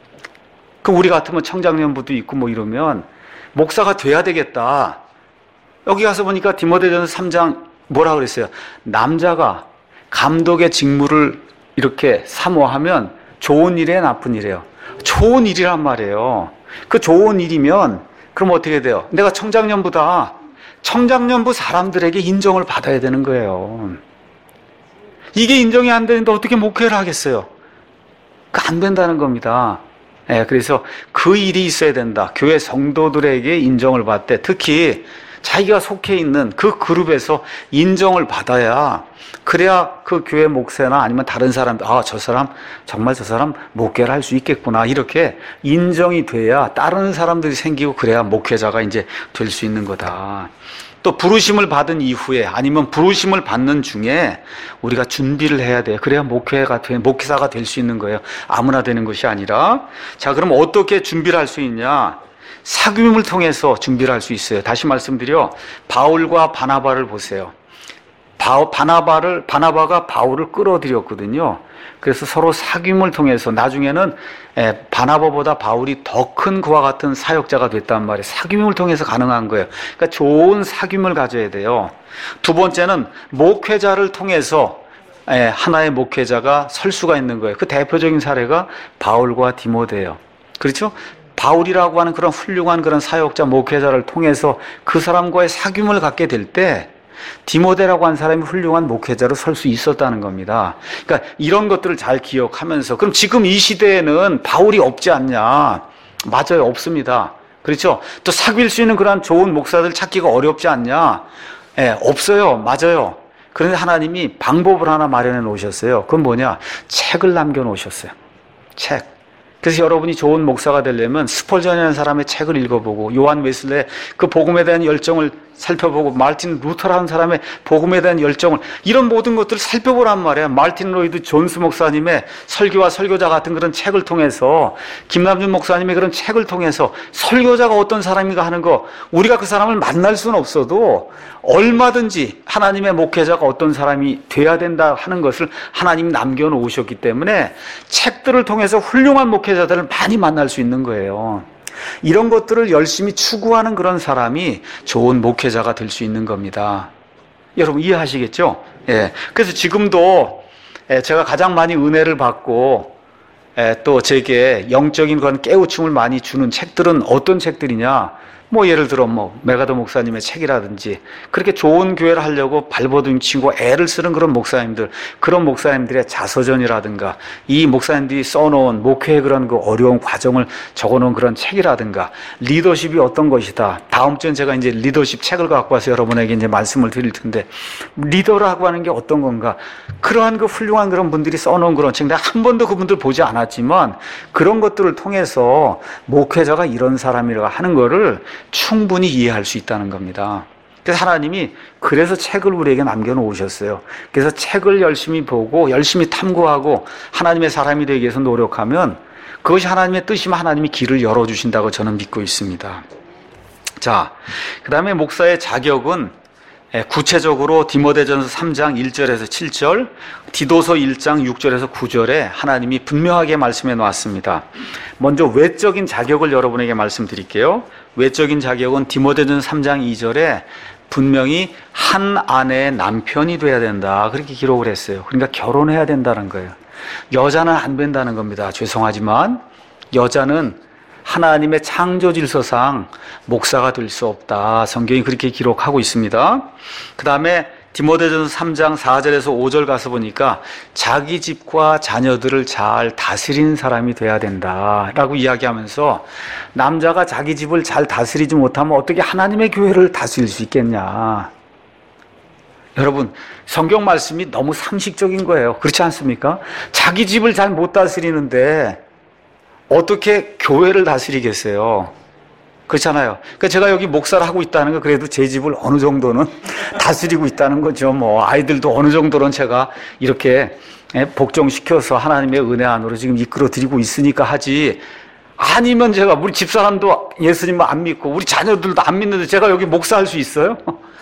그럼 우리 같으면 청장년부도 있고 뭐 이러면 목사가 돼야 되겠다. 여기 가서 보니까 디모데전서 삼 장 뭐라 그랬어요? 남자가 감독의 직무를 이렇게 사모하면 좋은 일이에요, 나쁜 일이에요? 좋은 일이란 말이에요. 그 좋은 일이면 그럼 어떻게 돼요? 내가 청장년부다. 청장년부 사람들에게 인정을 받아야 되는 거예요. 이게 인정이 안 되는데 어떻게 목회를 하겠어요? 그 안 된다는 겁니다. 예, 그래서 그 일이 있어야 된다. 교회 성도들에게 인정을 받되, 특히 자기가 속해 있는 그 그룹에서 인정을 받아야, 그래야 그 교회 목사나 아니면 다른 사람, 아, 저 사람, 정말 저 사람 목회를 할 수 있겠구나. 이렇게 인정이 돼야 다른 사람들이 생기고, 그래야 목회자가 이제 될 수 있는 거다. 또 부르심을 받은 이후에 아니면 부르심을 받는 중에 우리가 준비를 해야 돼요. 그래야 목회가 돼, 목회자가 될 수 있는 거예요. 아무나 되는 것이 아니라. 자, 그럼 어떻게 준비를 할 수 있냐? 사귐을 통해서 준비를 할 수 있어요. 다시 말씀드려, 바울과 바나바를 보세요. 바, 바나바를, 바나바가 바울을 끌어들였거든요. 그래서 서로 사귐을 통해서 나중에는 에, 바나바보다 바울이 더 큰 그와 같은 사역자가 됐단 말이에요. 사귐을 통해서 가능한 거예요. 그러니까 좋은 사귐을 가져야 돼요. 두 번째는 목회자를 통해서 에, 하나의 목회자가 설 수가 있는 거예요. 그 대표적인 사례가 바울과 디모데예요. 그렇죠? 바울이라고 하는 그런 훌륭한 그런 사역자, 목회자를 통해서 그 사람과의 사귐을 갖게 될 때 디모데라고 하는 사람이 훌륭한 목회자로 설 수 있었다는 겁니다. 그러니까 이런 것들을 잘 기억하면서, 그럼 지금 이 시대에는 바울이 없지 않냐? 맞아요, 없습니다. 그렇죠? 또 사귈 수 있는 그런 좋은 목사들 찾기가 어렵지 않냐? 예, 없어요. 맞아요. 그런데 하나님이 방법을 하나 마련해 놓으셨어요. 그건 뭐냐? 책을 남겨 놓으셨어요. 책. 그래서 여러분이 좋은 목사가 되려면 스펄전이라는 사람의 책을 읽어보고, 요한 웨슬레의 그 복음에 대한 열정을 살펴보고, 마르틴 루터라는 사람의 복음에 대한 열정을, 이런 모든 것들을 살펴보란 말이에요. 마르틴 로이드 존스 목사님의 설교와 설교자 같은 그런 책을 통해서, 김남준 목사님의 그런 책을 통해서 설교자가 어떤 사람인가 하는 거, 우리가 그 사람을 만날 수는 없어도 얼마든지 하나님의 목회자가 어떤 사람이 돼야 된다 하는 것을 하나님이 남겨놓으셨기 때문에 책들을 통해서 훌륭한 목회자들을 많이 만날 수 있는 거예요. 이런 것들을 열심히 추구하는 그런 사람이 좋은 목회자가 될 수 있는 겁니다. 여러분 이해하시겠죠? 예. 그래서 지금도 제가 가장 많이 은혜를 받고 또 제게 영적인 그런 깨우침을 많이 주는 책들은 어떤 책들이냐? 뭐 예를 들어 뭐 메가더 목사님의 책이라든지, 그렇게 좋은 교회를 하려고 발버둥 치고 애를 쓰는 그런 목사님들, 그런 목사님들의 자서전이라든가, 이 목사님들이 써놓은 목회의 그런 그 어려운 과정을 적어놓은 그런 책이라든가, 리더십이 어떤 것이다. 다음 주엔 제가 이제 리더십 책을 갖고 와서 여러분에게 이제 말씀을 드릴 텐데, 리더라고 하는 게 어떤 건가? 그러한 그 훌륭한 그런 분들이 써놓은 그런 책, 내가 한 번도 그분들 보지 않았지만 그런 것들을 통해서 목회자가 이런 사람이라고 하는 거를 충분히 이해할 수 있다는 겁니다. 그래서 하나님이 그래서 책을 우리에게 남겨놓으셨어요. 그래서 책을 열심히 보고 열심히 탐구하고 하나님의 사람이 되기 위해서 노력하면 그것이 하나님의 뜻이면 하나님이 길을 열어주신다고 저는 믿고 있습니다. 자, 그 다음에 목사의 자격은 구체적으로 디모데전서 삼 장 일 절에서 칠 절, 디도서 일 장 육 절에서 구 절에 하나님이 분명하게 말씀해 놓았습니다. 먼저 외적인 자격을 여러분에게 말씀드릴게요. 외적인 자격은 디모데전서 삼 장 이 절에 분명히 한 아내의 남편이 돼야 된다, 그렇게 기록을 했어요. 그러니까 결혼해야 된다는 거예요. 여자는 안 된다는 겁니다. 죄송하지만 여자는 하나님의 창조 질서상 목사가 될 수 없다. 성경이 그렇게 기록하고 있습니다. 그 다음에 디모데전서 삼 장 사 절에서 오 절 가서 보니까 자기 집과 자녀들을 잘 다스리는 사람이 돼야 된다라고 이야기하면서, 남자가 자기 집을 잘 다스리지 못하면 어떻게 하나님의 교회를 다스릴 수 있겠냐. 여러분, 성경 말씀이 너무 상식적인 거예요. 그렇지 않습니까? 자기 집을 잘 못 다스리는데 어떻게 교회를 다스리겠어요? 그렇잖아요. 그러니까 제가 여기 목사를 하고 있다는 거 그래도 제 집을 어느 정도는 다스리고 있다는 거죠. 뭐 아이들도 어느 정도는 제가 이렇게 복종시켜서 하나님의 은혜 안으로 지금 이끌어 드리고 있으니까 하지. 아니면 제가 우리 집사람도 예수님을 안 믿고 우리 자녀들도 안 믿는데 제가 여기 목사할 수 있어요?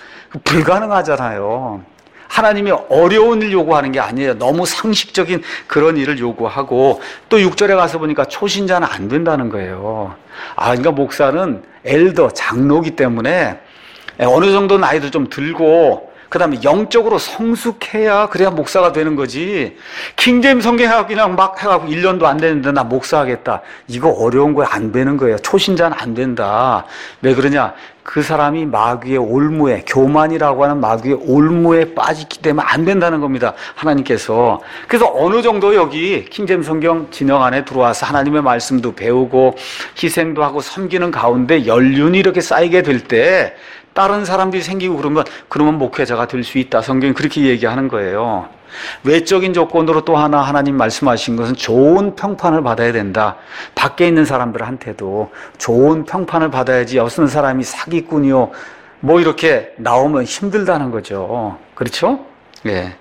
불가능하잖아요. 하나님이 어려운 일 요구하는 게 아니에요. 너무 상식적인 그런 일을 요구하고 또 육 절에 가서 보니까 초신자는 안 된다는 거예요. 아, 그러니까 목사는 엘더, 장로기 때문에 어느 정도 나이도 좀 들고 그 다음에 영적으로 성숙해야 그래야 목사가 되는 거지. 킹제임 성경 해갖고 그냥 막 해갖고 일 년도 안 되는데 나 목사하겠다. 이거 어려운 거야. 안 되는 거예요. 초신자는 안 된다. 왜 그러냐? 그 사람이 마귀의 올무에, 교만이라고 하는 마귀의 올무에 빠졌기 때문에 안 된다는 겁니다. 하나님께서. 그래서 어느 정도 여기 킹제임 성경 진영 안에 들어와서 하나님의 말씀도 배우고 희생도 하고 섬기는 가운데 연륜이 이렇게 쌓이게 될 때 다른 사람들이 생기고 그러면 그러면 목회자가 될 수 있다. 성경이 그렇게 얘기하는 거예요. 외적인 조건으로 또 하나 하나님 말씀하신 것은 좋은 평판을 받아야 된다. 밖에 있는 사람들한테도 좋은 평판을 받아야지 어떤 사람이 사기꾼이요 뭐 이렇게 나오면 힘들다는 거죠. 그렇죠? 예.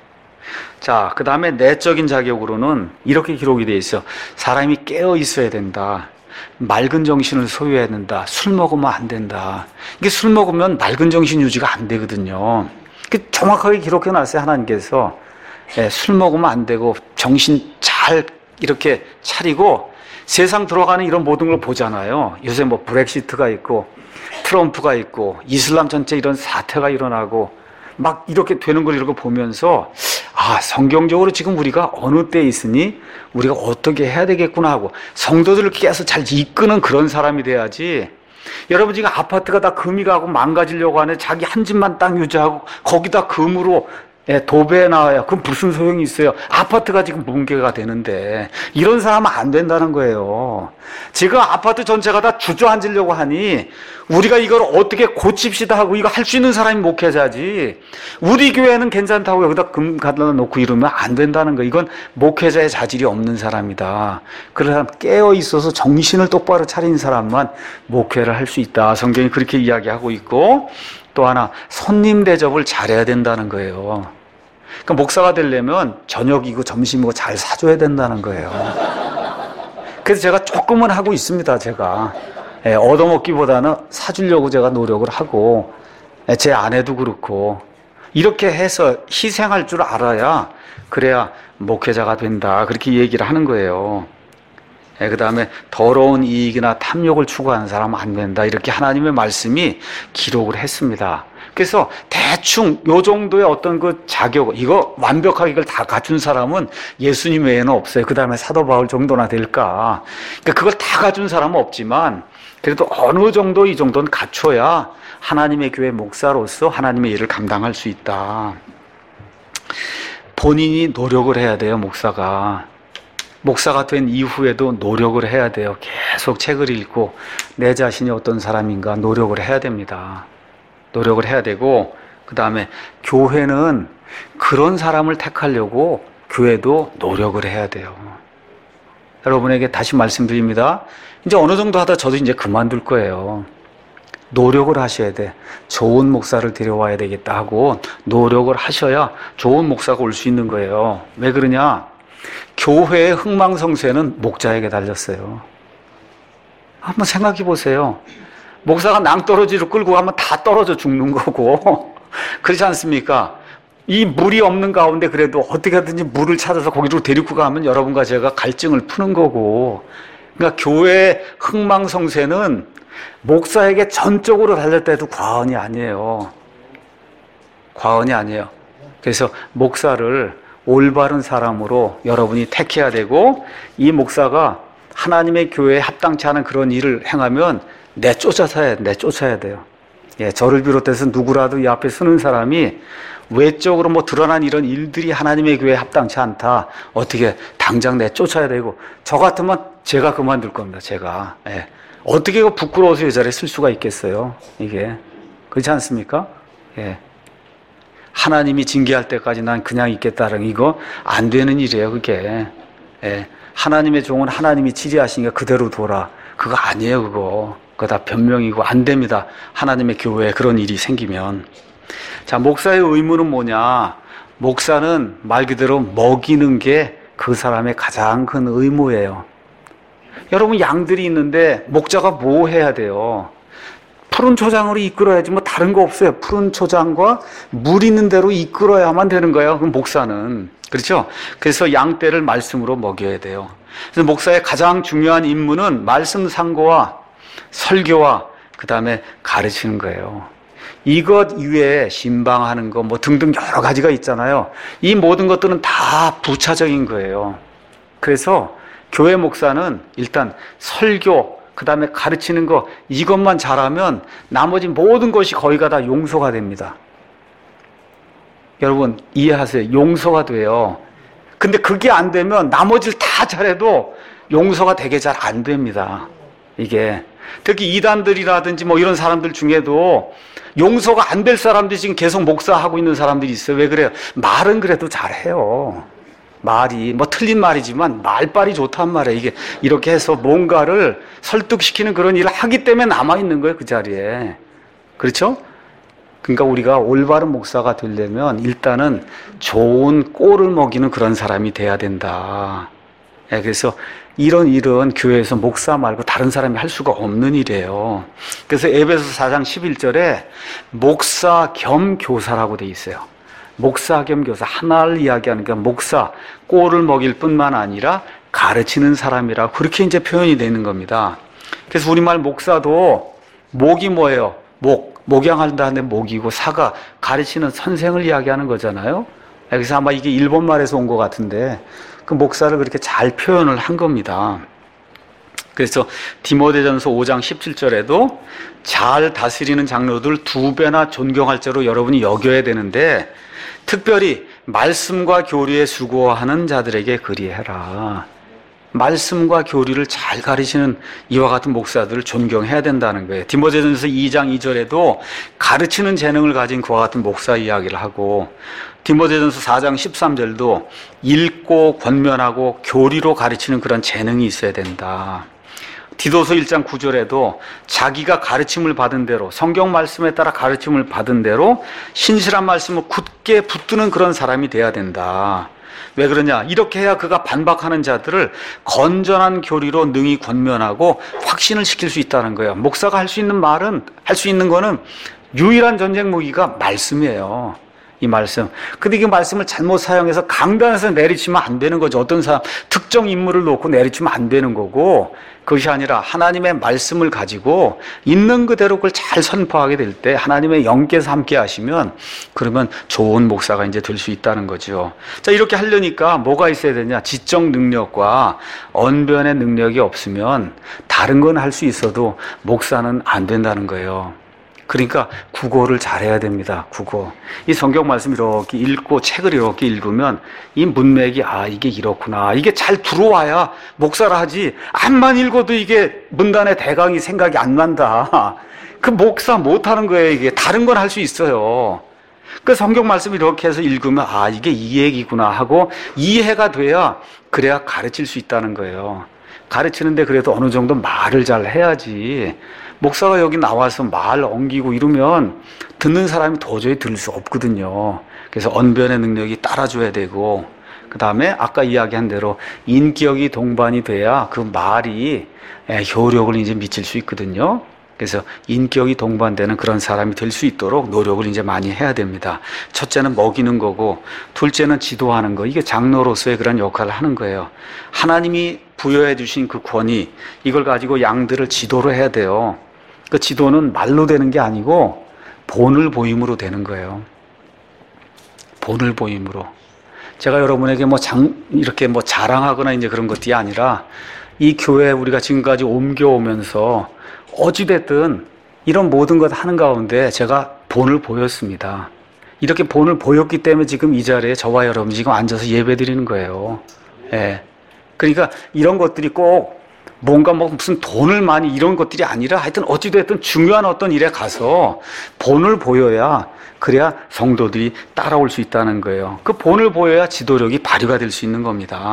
자, 그 다음에 내적인 자격으로는 이렇게 기록이 되어 있어. 사람이 깨어 있어야 된다. 맑은 정신을 소유해야 된다. 술 먹으면 안 된다. 이게 술 먹으면 맑은 정신 유지가 안 되거든요. 정확하게 기록해 놨어요. 하나님께서. 예, 술 먹으면 안 되고 정신 잘 이렇게 차리고 세상 들어가는 이런 모든 걸 보잖아요. 요새 뭐 브렉시트가 있고 트럼프가 있고 이슬람 전체 이런 사태가 일어나고 막 이렇게 되는 걸 이렇게 보면서 아, 성경적으로 지금 우리가 어느 때에 있으니 우리가 어떻게 해야 되겠구나 하고 성도들을 깨서 잘 이끄는 그런 사람이 돼야지. 여러분 지금 아파트가 다 금이 가고 망가지려고 하네. 자기 한 집만 땅 유지하고 거기다 금으로 예, 도배해 나와요. 그럼 무슨 소용이 있어요? 아파트가 지금 붕괴가 되는데 이런 사람은 안 된다는 거예요. 지금 아파트 전체가 다 주저앉으려고 하니 우리가 이걸 어떻게 고칩시다 하고 이거 할 수 있는 사람이 목회자지. 우리 교회는 괜찮다고 여기다 금 갖다 놓고 이러면 안 된다는 거예요. 이건 목회자의 자질이 없는 사람이다. 그런 깨어 있어서 정신을 똑바로 차린 사람만 목회를 할 수 있다. 성경이 그렇게 이야기하고 있고 또 하나 손님 대접을 잘해야 된다는 거예요. 그러니까 목사가 되려면 저녁이고 점심이고 잘 사줘야 된다는 거예요. 그래서 제가 조금은 하고 있습니다. 제가 예, 얻어먹기보다는 사주려고 제가 노력을 하고 예, 제 아내도 그렇고 이렇게 해서 희생할 줄 알아야 그래야 목회자가 된다. 그렇게 얘기를 하는 거예요. 예, 그 다음에 더러운 이익이나 탐욕을 추구하는 사람은 안 된다. 이렇게 하나님의 말씀이 기록을 했습니다. 그래서 대충 요 정도의 어떤 그 자격, 이거 완벽하게 이걸 다 갖춘 사람은 예수님 외에는 없어요. 그 다음에 사도 바울 정도나 될까. 그러니까 그걸 다 갖춘 사람은 없지만 그래도 어느 정도 이 정도는 갖춰야 하나님의 교회 목사로서 하나님의 일을 감당할 수 있다. 본인이 노력을 해야 돼요, 목사가. 목사가 된 이후에도 노력을 해야 돼요. 계속 책을 읽고 내 자신이 어떤 사람인가 노력을 해야 됩니다. 노력을 해야 되고 그 다음에 교회는 그런 사람을 택하려고 교회도 노력을 해야 돼요. 여러분에게 다시 말씀드립니다. 이제 어느 정도 하다 저도 이제 그만둘 거예요. 노력을 하셔야 돼. 좋은 목사를 데려와야 되겠다 하고 노력을 하셔야 좋은 목사가 올 수 있는 거예요. 왜 그러냐? 교회의 흥망성쇠는 목자에게 달렸어요. 한번 생각해 보세요. 목사가 낭떠러지로 끌고 가면 다 떨어져 죽는 거고 그렇지 않습니까? 이 물이 없는 가운데 그래도 어떻게 하든지 물을 찾아서 거기로 데리고 가면 여러분과 제가 갈증을 푸는 거고, 그러니까 교회의 흥망성쇠는 목사에게 전적으로 달렸다 해도 과언이 아니에요. 과언이 아니에요. 그래서 목사를 올바른 사람으로 여러분이 택해야 되고, 이 목사가 하나님의 교회에 합당치 않은 그런 일을 행하면 내쫓아야, 내쫓아야 돼요. 예, 저를 비롯해서 누구라도 이 앞에 서는 사람이 외적으로 뭐 드러난 이런 일들이 하나님의 교회에 합당치 않다. 어떻게 당장 내쫓아야 되고, 저 같으면 제가 그만둘 겁니다. 제가. 예. 어떻게 그 부끄러워서 이 자리에 쓸 수가 있겠어요? 이게. 그렇지 않습니까? 예. 하나님이 징계할 때까지 난 그냥 있겠다는 이거 안 되는 일이에요, 그게. 예. 하나님의 종은 하나님이 지지하시니까 그대로 둬라. 그거 아니에요, 그거. 그거 다 변명이고 안 됩니다. 하나님의 교회에 그런 일이 생기면. 자, 목사의 의무는 뭐냐? 목사는 말 그대로 먹이는 게 그 사람의 가장 큰 의무예요. 여러분, 양들이 있는데 목자가 뭐 해야 돼요? 푸른 초장으로 이끌어야지 뭐 다른 거 없어요. 푸른 초장과 물 있는 대로 이끌어야만 되는 거예요. 그럼 목사는. 그렇죠? 그래서 양떼를 말씀으로 먹여야 돼요. 그래서 목사의 가장 중요한 임무는 말씀 상고와 설교와 그 다음에 가르치는 거예요. 이것 이외에 신방하는 거 뭐 등등 여러 가지가 있잖아요. 이 모든 것들은 다 부차적인 거예요. 그래서 교회 목사는 일단 설교, 그 다음에 가르치는 거 이것만 잘하면 나머지 모든 것이 거의가 다 용서가 됩니다. 여러분 이해하세요. 용서가 돼요. 근데 그게 안 되면 나머지를 다 잘해도 용서가 되게 잘 안 됩니다. 이게 특히 이단들이라든지 뭐 이런 사람들 중에도 용서가 안 될 사람들이 지금 계속 목사하고 있는 사람들이 있어요. 왜 그래요? 말은 그래도 잘해요. 말이 뭐 틀린 말이지만 말빨이 좋단 말이에요. 이게 이렇게 해서 뭔가를 설득시키는 그런 일을 하기 때문에 남아있는 거예요. 그 자리에. 그렇죠? 그러니까 우리가 올바른 목사가 되려면 일단은 좋은 꼴을 먹이는 그런 사람이 돼야 된다. 예, 그래서 이런 일은 교회에서 목사 말고 다른 사람이 할 수가 없는 일이에요. 그래서 에베소서 사 장 십일 절에 목사 겸 교사라고 돼 있어요. 목사 겸 교사, 하나를 이야기하는 게 목사, 꼴을 먹일 뿐만 아니라 가르치는 사람이라고 그렇게 이제 표현이 되는 겁니다. 그래서 우리말 목사도 목이 뭐예요? 목, 목양한다는데 목이고 사가 가르치는 선생을 이야기하는 거잖아요. 그래서 아마 이게 일본 말에서 온 것 같은데 그 목사를 그렇게 잘 표현을 한 겁니다. 그래서 디모데전서 오 장 십칠 절에도 잘 다스리는 장로들 두 배나 존경할 자로 여러분이 여겨야 되는데 특별히 말씀과 교리에 수고하는 자들에게 그리해라. 말씀과 교리를 잘 가르치는 이와 같은 목사들을 존경해야 된다는 거예요. 디모데전서 이 장 이 절에도 가르치는 재능을 가진 그와 같은 목사 이야기를 하고 디모데전서 사 장 십삼 절도 읽고 권면하고 교리로 가르치는 그런 재능이 있어야 된다. 디도서 일 장 구 절에도 자기가 가르침을 받은 대로 성경 말씀에 따라 가르침을 받은 대로 신실한 말씀을 굳게 붙드는 그런 사람이 돼야 된다. 왜 그러냐? 이렇게 해야 그가 반박하는 자들을 건전한 교리로 능히 권면하고 확신을 시킬 수 있다는 거예요. 목사가 할 수 있는 말은, 할 수 있는 거는 유일한 전쟁 무기가 말씀이에요. 이 말씀. 근데 이 말씀을 잘못 사용해서 강단에서 내리치면 안 되는 거죠. 어떤 사람, 특정 인물을 놓고 내리치면 안 되는 거고, 그것이 아니라 하나님의 말씀을 가지고 있는 그대로 그걸 잘 선포하게 될 때 하나님의 영께서 함께 하시면 그러면 좋은 목사가 이제 될 수 있다는 거죠. 자, 이렇게 하려니까 뭐가 있어야 되냐? 지적 능력과 언변의 능력이 없으면 다른 건 할 수 있어도 목사는 안 된다는 거예요. 그러니까 국어를 잘해야 됩니다. 국어. 이 성경 말씀 이렇게 읽고 책을 이렇게 읽으면 이 문맥이 아 이게 이렇구나. 이게 잘 들어와야 목사라 하지. 암만 읽어도 이게 문단의 대강이 생각이 안 난다. 그 목사 못하는 거예요. 이게 다른 건 할 수 있어요. 그 성경 말씀 이렇게 해서 읽으면 아 이게 이 얘기구나 하고 이해가 돼야 그래야 가르칠 수 있다는 거예요. 가르치는데 그래도 어느 정도 말을 잘 해야지. 목사가 여기 나와서 말 엉기고 이러면 듣는 사람이 도저히 들을 수 없거든요. 그래서 언변의 능력이 따라줘야 되고 그 다음에 아까 이야기한 대로 인격이 동반이 돼야 그 말이 효력을 이제 미칠 수 있거든요. 그래서 인격이 동반되는 그런 사람이 될 수 있도록 노력을 이제 많이 해야 됩니다. 첫째는 먹이는 거고 둘째는 지도하는 거. 이게 장로로서의 그런 역할을 하는 거예요. 하나님이 부여해 주신 그 권위 이걸 가지고 양들을 지도를 해야 돼요. 그 지도는 말로 되는 게 아니고 본을 보임으로 되는 거예요. 본을 보임으로. 제가 여러분에게 뭐 장, 이렇게 뭐 자랑하거나 이제 그런 것들이 아니라 이 교회에 우리가 지금까지 옮겨오면서 어찌됐든 이런 모든 것 하는 가운데 제가 본을 보였습니다. 이렇게 본을 보였기 때문에 지금 이 자리에 저와 여러분이 지금 앉아서 예배 드리는 거예요. 예. 그러니까 이런 것들이 꼭 뭔가 뭐 무슨 돈을 많이 이런 것들이 아니라 하여튼 어찌됐든 중요한 어떤 일에 가서 본을 보여야 그래야 성도들이 따라올 수 있다는 거예요. 그 본을 보여야 지도력이 발휘가 될 수 있는 겁니다.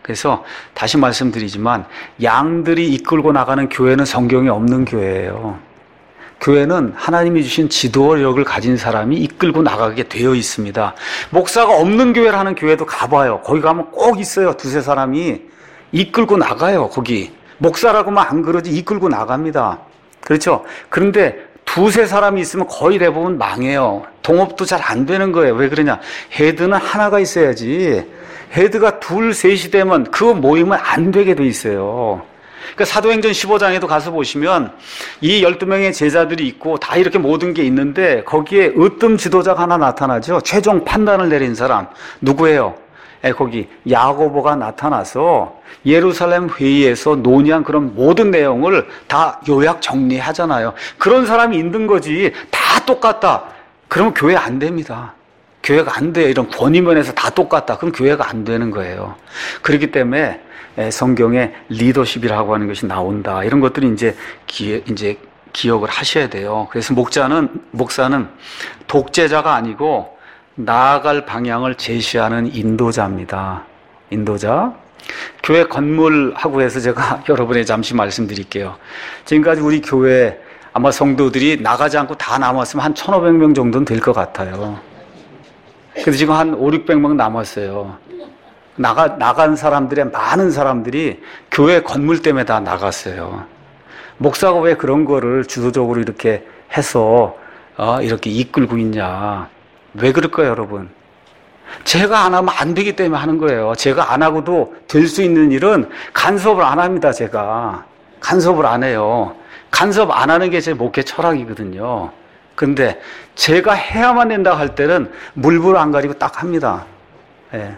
그래서 다시 말씀드리지만 양들이 이끌고 나가는 교회는 성경에 없는 교회예요. 교회는 하나님이 주신 지도력을 가진 사람이 이끌고 나가게 되어 있습니다. 목사가 없는 교회라는 교회도 가봐요. 거기 가면 꼭 있어요. 두세 사람이 이끌고 나가요. 거기 목사라고만 안 그러지 이끌고 나갑니다. 그렇죠? 그런데 두세 사람이 있으면 거의 대부분 망해요. 동업도 잘 안 되는 거예요. 왜 그러냐? 헤드는 하나가 있어야지. 헤드가 둘, 셋이 되면 그 모임은 안 되게 돼 있어요. 그러니까 사도행전 십오 장에도 가서 보시면 이 열두 명의 제자들이 있고 다 이렇게 모든 게 있는데 거기에 으뜸 지도자가 하나 나타나죠. 최종 판단을 내린 사람. 누구예요? 예, 거기 야고보가 나타나서 예루살렘 회의에서 논의한 그런 모든 내용을 다 요약 정리하잖아요. 그런 사람이 있는 거지. 다 똑같다. 그러면 교회 안 됩니다. 교회가 안 돼요. 이런 권위면에서 다 똑같다. 그럼 교회가 안 되는 거예요. 그렇기 때문에 성경에 리더십이라고 하는 것이 나온다. 이런 것들이 이제 기, 이제 기억을 하셔야 돼요. 그래서 목자는, 목사는 독재자가 아니고 나아갈 방향을 제시하는 인도자입니다. 인도자. 교회 건물하고 해서 제가 여러분에 잠시 말씀드릴게요. 지금까지 우리 교회 아마 성도들이 나가지 않고 다 남았으면 한 천오백 명 정도는 될 것 같아요. 근데 지금 한 오륙백 명 남았어요. 나가, 나간 사람들의 많은 사람들이 교회 건물 때문에 다 나갔어요. 목사가 왜 그런 거를 주도적으로 이렇게 해서, 어, 이렇게 이끌고 있냐. 왜 그럴까요, 여러분? 제가 안 하면 안 되기 때문에 하는 거예요. 제가 안 하고도 될 수 있는 일은 간섭을 안 합니다, 제가. 간섭을 안 해요. 간섭 안 하는 게 제 목회 철학이거든요. 근데 제가 해야만 된다 할 때는 물불 안 가리고 딱 합니다. 예.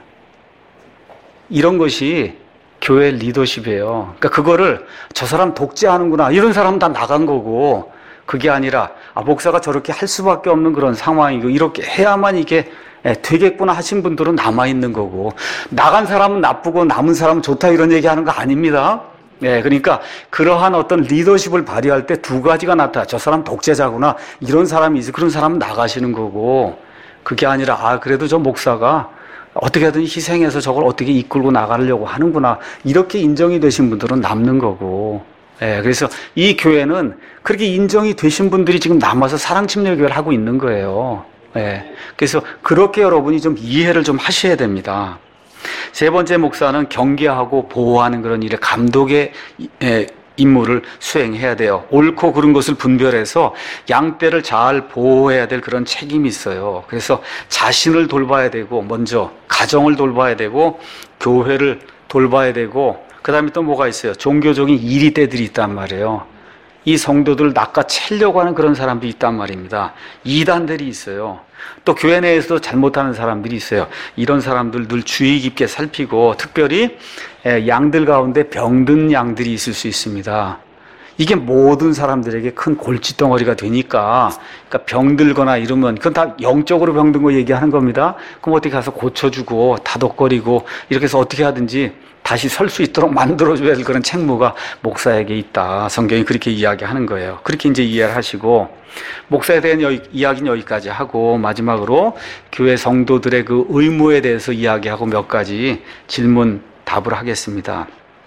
이런 것이 교회 리더십이에요. 그러니까 그거를 저 사람 독재하는구나. 이런 사람은 다 나간 거고, 그게 아니라 아, 목사가 저렇게 할 수밖에 없는 그런 상황이고 이렇게 해야만 이게 되겠구나 하신 분들은 남아있는 거고, 나간 사람은 나쁘고 남은 사람은 좋다 이런 얘기하는 거 아닙니다. 네, 그러니까 그러한 어떤 리더십을 발휘할 때 두 가지가 나타나. 저 사람 독재자구나. 이런 사람이 있어. 그런 사람은 나가시는 거고, 그게 아니라 아 그래도 저 목사가 어떻게든 희생해서 저걸 어떻게 이끌고 나가려고 하는구나. 이렇게 인정이 되신 분들은 남는 거고. 예, 그래서 이 교회는 그렇게 인정이 되신 분들이 지금 남아서 사랑침례교회를 하고 있는 거예요. 예, 그래서 그렇게 여러분이 좀 이해를 좀 하셔야 됩니다. 세 번째, 목사는 경계하고 보호하는 그런 일에 감독의 예, 임무를 수행해야 돼요. 옳고 그른 것을 분별해서 양떼를 잘 보호해야 될 그런 책임이 있어요. 그래서 자신을 돌봐야 되고, 먼저 가정을 돌봐야 되고, 교회를 돌봐야 되고, 그 다음에 또 뭐가 있어요? 종교적인 이리떼들이 있단 말이에요. 이 성도들 낚아채려고 하는 그런 사람들이 있단 말입니다. 이단들이 있어요. 또 교회 내에서도 잘못하는 사람들이 있어요. 이런 사람들 늘 주의 깊게 살피고, 특별히 양들 가운데 병든 양들이 있을 수 있습니다. 이게 모든 사람들에게 큰 골칫덩어리가 되니까, 그러니까 병들거나 이러면 그건 다 영적으로 병든 거 얘기하는 겁니다. 그럼 어떻게 가서 고쳐주고 다독거리고 이렇게 해서 어떻게 하든지 다시 설 수 있도록 만들어줘야 될 그런 책무가 목사에게 있다. 성경이 그렇게 이야기하는 거예요. 그렇게 이제 이해를 하시고, 목사에 대한 여기, 이야기는 여기까지 하고, 마지막으로 교회 성도들의 그 의무에 대해서 이야기하고 몇 가지 질문 답을 하겠습니다.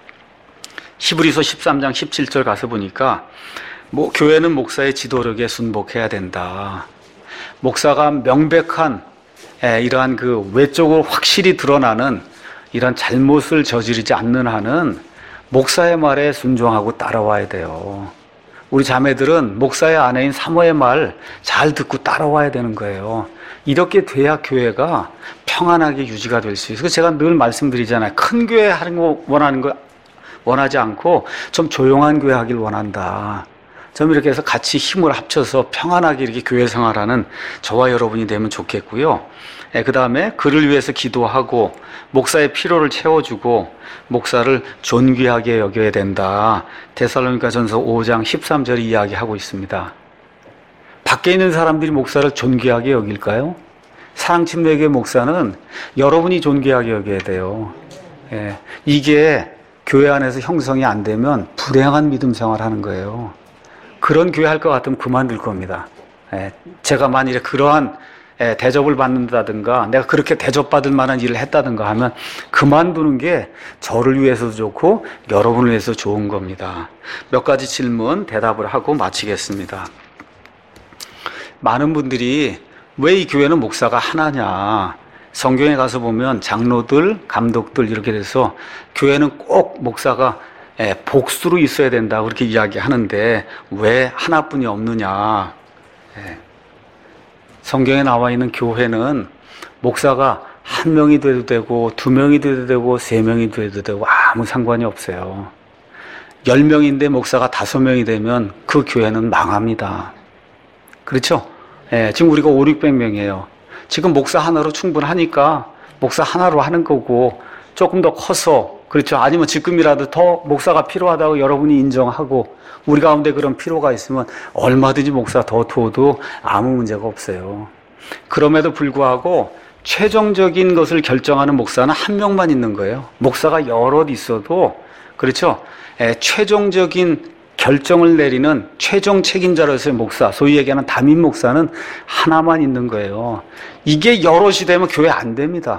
히브리서 십삼 장 십칠 절 가서 보니까 뭐 교회는 목사의 지도력에 순복해야 된다. 목사가 명백한 에, 이러한 그 외적으로 확실히 드러나는 이런 잘못을 저지르지 않는 한은 목사의 말에 순종하고 따라와야 돼요. 우리 자매들은 목사의 아내인 사모의 말 잘 듣고 따라와야 되는 거예요. 이렇게 돼야 교회가 평안하게 유지가 될 수 있어요. 그래서 제가 늘 말씀드리잖아요. 큰 교회 하는 거 원하는 거 원하지 않고 좀 조용한 교회 하길 원한다. 좀 이렇게 해서 같이 힘을 합쳐서 평안하게 이렇게 교회 생활하는 저와 여러분이 되면 좋겠고요. 예, 그 다음에 그를 위해서 기도하고 목사의 필요를 채워주고 목사를 존귀하게 여겨야 된다. 데살로니가전서 오 장 십삼 절이 이야기하고 있습니다. 밖에 있는 사람들이 목사를 존귀하게 여길까요? 사랑침례교회 목사는 여러분이 존귀하게 여겨야 돼요. 예, 이게 교회 안에서 형성이 안 되면 불행한 믿음 생활하는 거예요. 그런 교회 할 것 같으면 그만둘 겁니다. 예, 제가 만일에 그러한 예, 대접을 받는다든가 내가 그렇게 대접받을 만한 일을 했다든가 하면 그만두는 게 저를 위해서도 좋고 여러분을 위해서 좋은 겁니다. 몇 가지 질문 대답을 하고 마치겠습니다. 많은 분들이 왜 이 교회는 목사가 하나냐, 성경에 가서 보면 장로들, 감독들 이렇게 돼서 교회는 꼭 목사가 예, 복수로 있어야 된다 그렇게 이야기하는데 왜 하나뿐이 없느냐. 예. 성경에 나와 있는 교회는 목사가 한 명이 돼도 되고 두 명이 돼도 되고 세 명이 돼도 되고 아무 상관이 없어요. 열 명인데 목사가 다섯 명이 되면 그 교회는 망합니다. 그렇죠? 예, 지금 우리가 오륙백 명이에요. 지금 목사 하나로 충분하니까 목사 하나로 하는 거고 조금 더 커서 그렇죠. 아니면 지금이라도 더 목사가 필요하다고 여러분이 인정하고 우리 가운데 그런 필요가 있으면 얼마든지 목사 더 두어도 아무 문제가 없어요. 그럼에도 불구하고 최종적인 것을 결정하는 목사는 한 명만 있는 거예요. 목사가 여럿 있어도 그렇죠. 에, 최종적인 결정을 내리는 최종 책임자로서의 목사, 소위 얘기하는 담임 목사는 하나만 있는 거예요. 이게 여럿이 되면 교회 안 됩니다.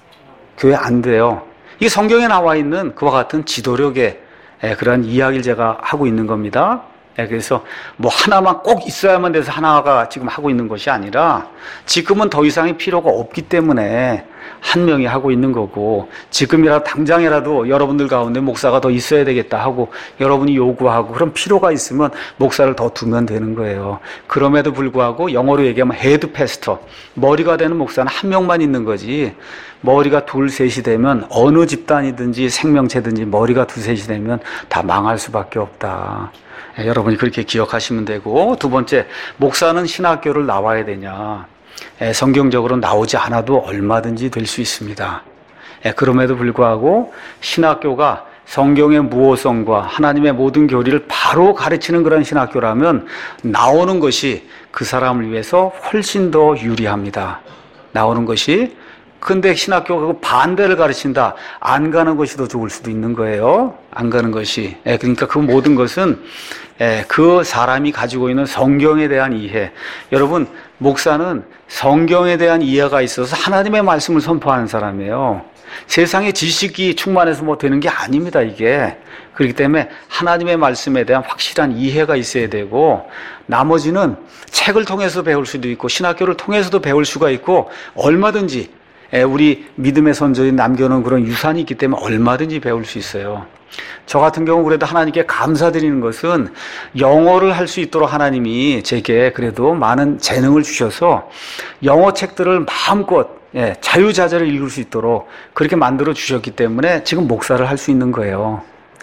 교회 안 돼요. 이게 성경에 나와 있는 그와 같은 지도력의 그런 이야기를 제가 하고 있는 겁니다. 그래서 뭐 하나만 꼭 있어야만 돼서 하나가 지금 하고 있는 것이 아니라 지금은 더 이상의 필요가 없기 때문에 한 명이 하고 있는 거고 지금이라도 당장이라도 여러분들 가운데 목사가 더 있어야 되겠다 하고 여러분이 요구하고 그런 필요가 있으면 목사를 더 두면 되는 거예요. 그럼에도 불구하고 영어로 얘기하면 헤드 패스터, 머리가 되는 목사는 한 명만 있는 거지 머리가 둘, 셋이 되면 어느 집단이든지 생명체든지 머리가 두셋이 되면 다 망할 수밖에 없다. 예, 여러분이 그렇게 기억하시면 되고 두 번째, 목사는 신학교를 나와야 되냐. 예, 성경적으로 나오지 않아도 얼마든지 될 수 있습니다. 예, 그럼에도 불구하고 신학교가 성경의 무호성과 하나님의 모든 교리를 바로 가르치는 그런 신학교라면 나오는 것이 그 사람을 위해서 훨씬 더 유리합니다. 나오는 것이. 근데 신학교가 반대를 가르친다. 안 가는 것이 더 좋을 수도 있는 거예요. 안 가는 것이. 예, 그러니까 그 모든 것은 예, 그 사람이 가지고 있는 성경에 대한 이해. 여러분, 목사는 성경에 대한 이해가 있어서 하나님의 말씀을 선포하는 사람이에요. 세상의 지식이 충만해서 뭐 되는 게 아닙니다, 이게. 그렇기 때문에 하나님의 말씀에 대한 확실한 이해가 있어야 되고 나머지는 책을 통해서 배울 수도 있고 신학교를 통해서도 배울 수가 있고 얼마든지 우리 믿음의 선조들이 남겨놓은 그런 유산이 있기 때문에 얼마든지 배울 수 있어요. 저 같은 경우 그래도 하나님께 감사드리는 것은 영어를 할 수 있도록 하나님이 제게 그래도 많은 재능을 주셔서 영어 책들을 마음껏 예, 자유자재로 읽을 수 있도록 그렇게 만들어 주셨기 때문에 지금 목사를 할 수 있는 거예요.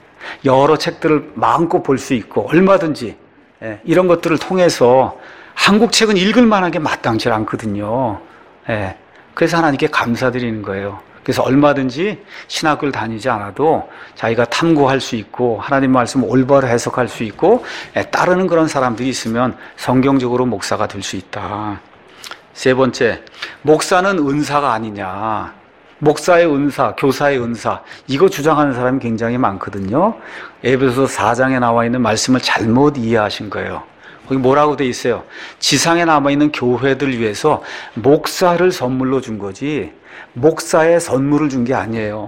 여러 책들을 마음껏 볼 수 있고 얼마든지 예, 이런 것들을 통해서 한국 책은 읽을 만한 게 마땅치 않거든요. 예, 그래서 하나님께 감사드리는 거예요. 그래서 얼마든지 신학교를 다니지 않아도 자기가 탐구할 수 있고 하나님 말씀을 올바로 해석할 수 있고 따르는 그런 사람들이 있으면 성경적으로 목사가 될 수 있다. 세 번째, 목사는 은사가 아니냐. 목사의 은사, 교사의 은사, 이거 주장하는 사람이 굉장히 많거든요. 에베소서 사 장에 나와 있는 말씀을 잘못 이해하신 거예요. 거기 뭐라고 돼 있어요? 지상에 남아있는 교회들 위해서 목사를 선물로 준 거지 목사의 선물을 준 게 아니에요.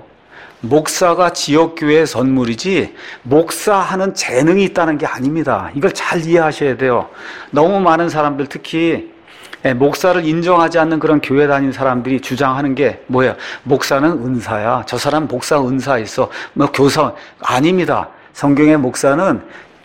목사가 지역교회의 선물이지 목사하는 재능이 있다는 게 아닙니다. 이걸 잘 이해하셔야 돼요. 너무 많은 사람들 특히 목사를 인정하지 않는 그런 교회 다니는 사람들이 주장하는 게 뭐예요? 목사는 은사야. 저 사람 목사 은사 있어. 뭐 교사 아닙니다. 성경의 목사는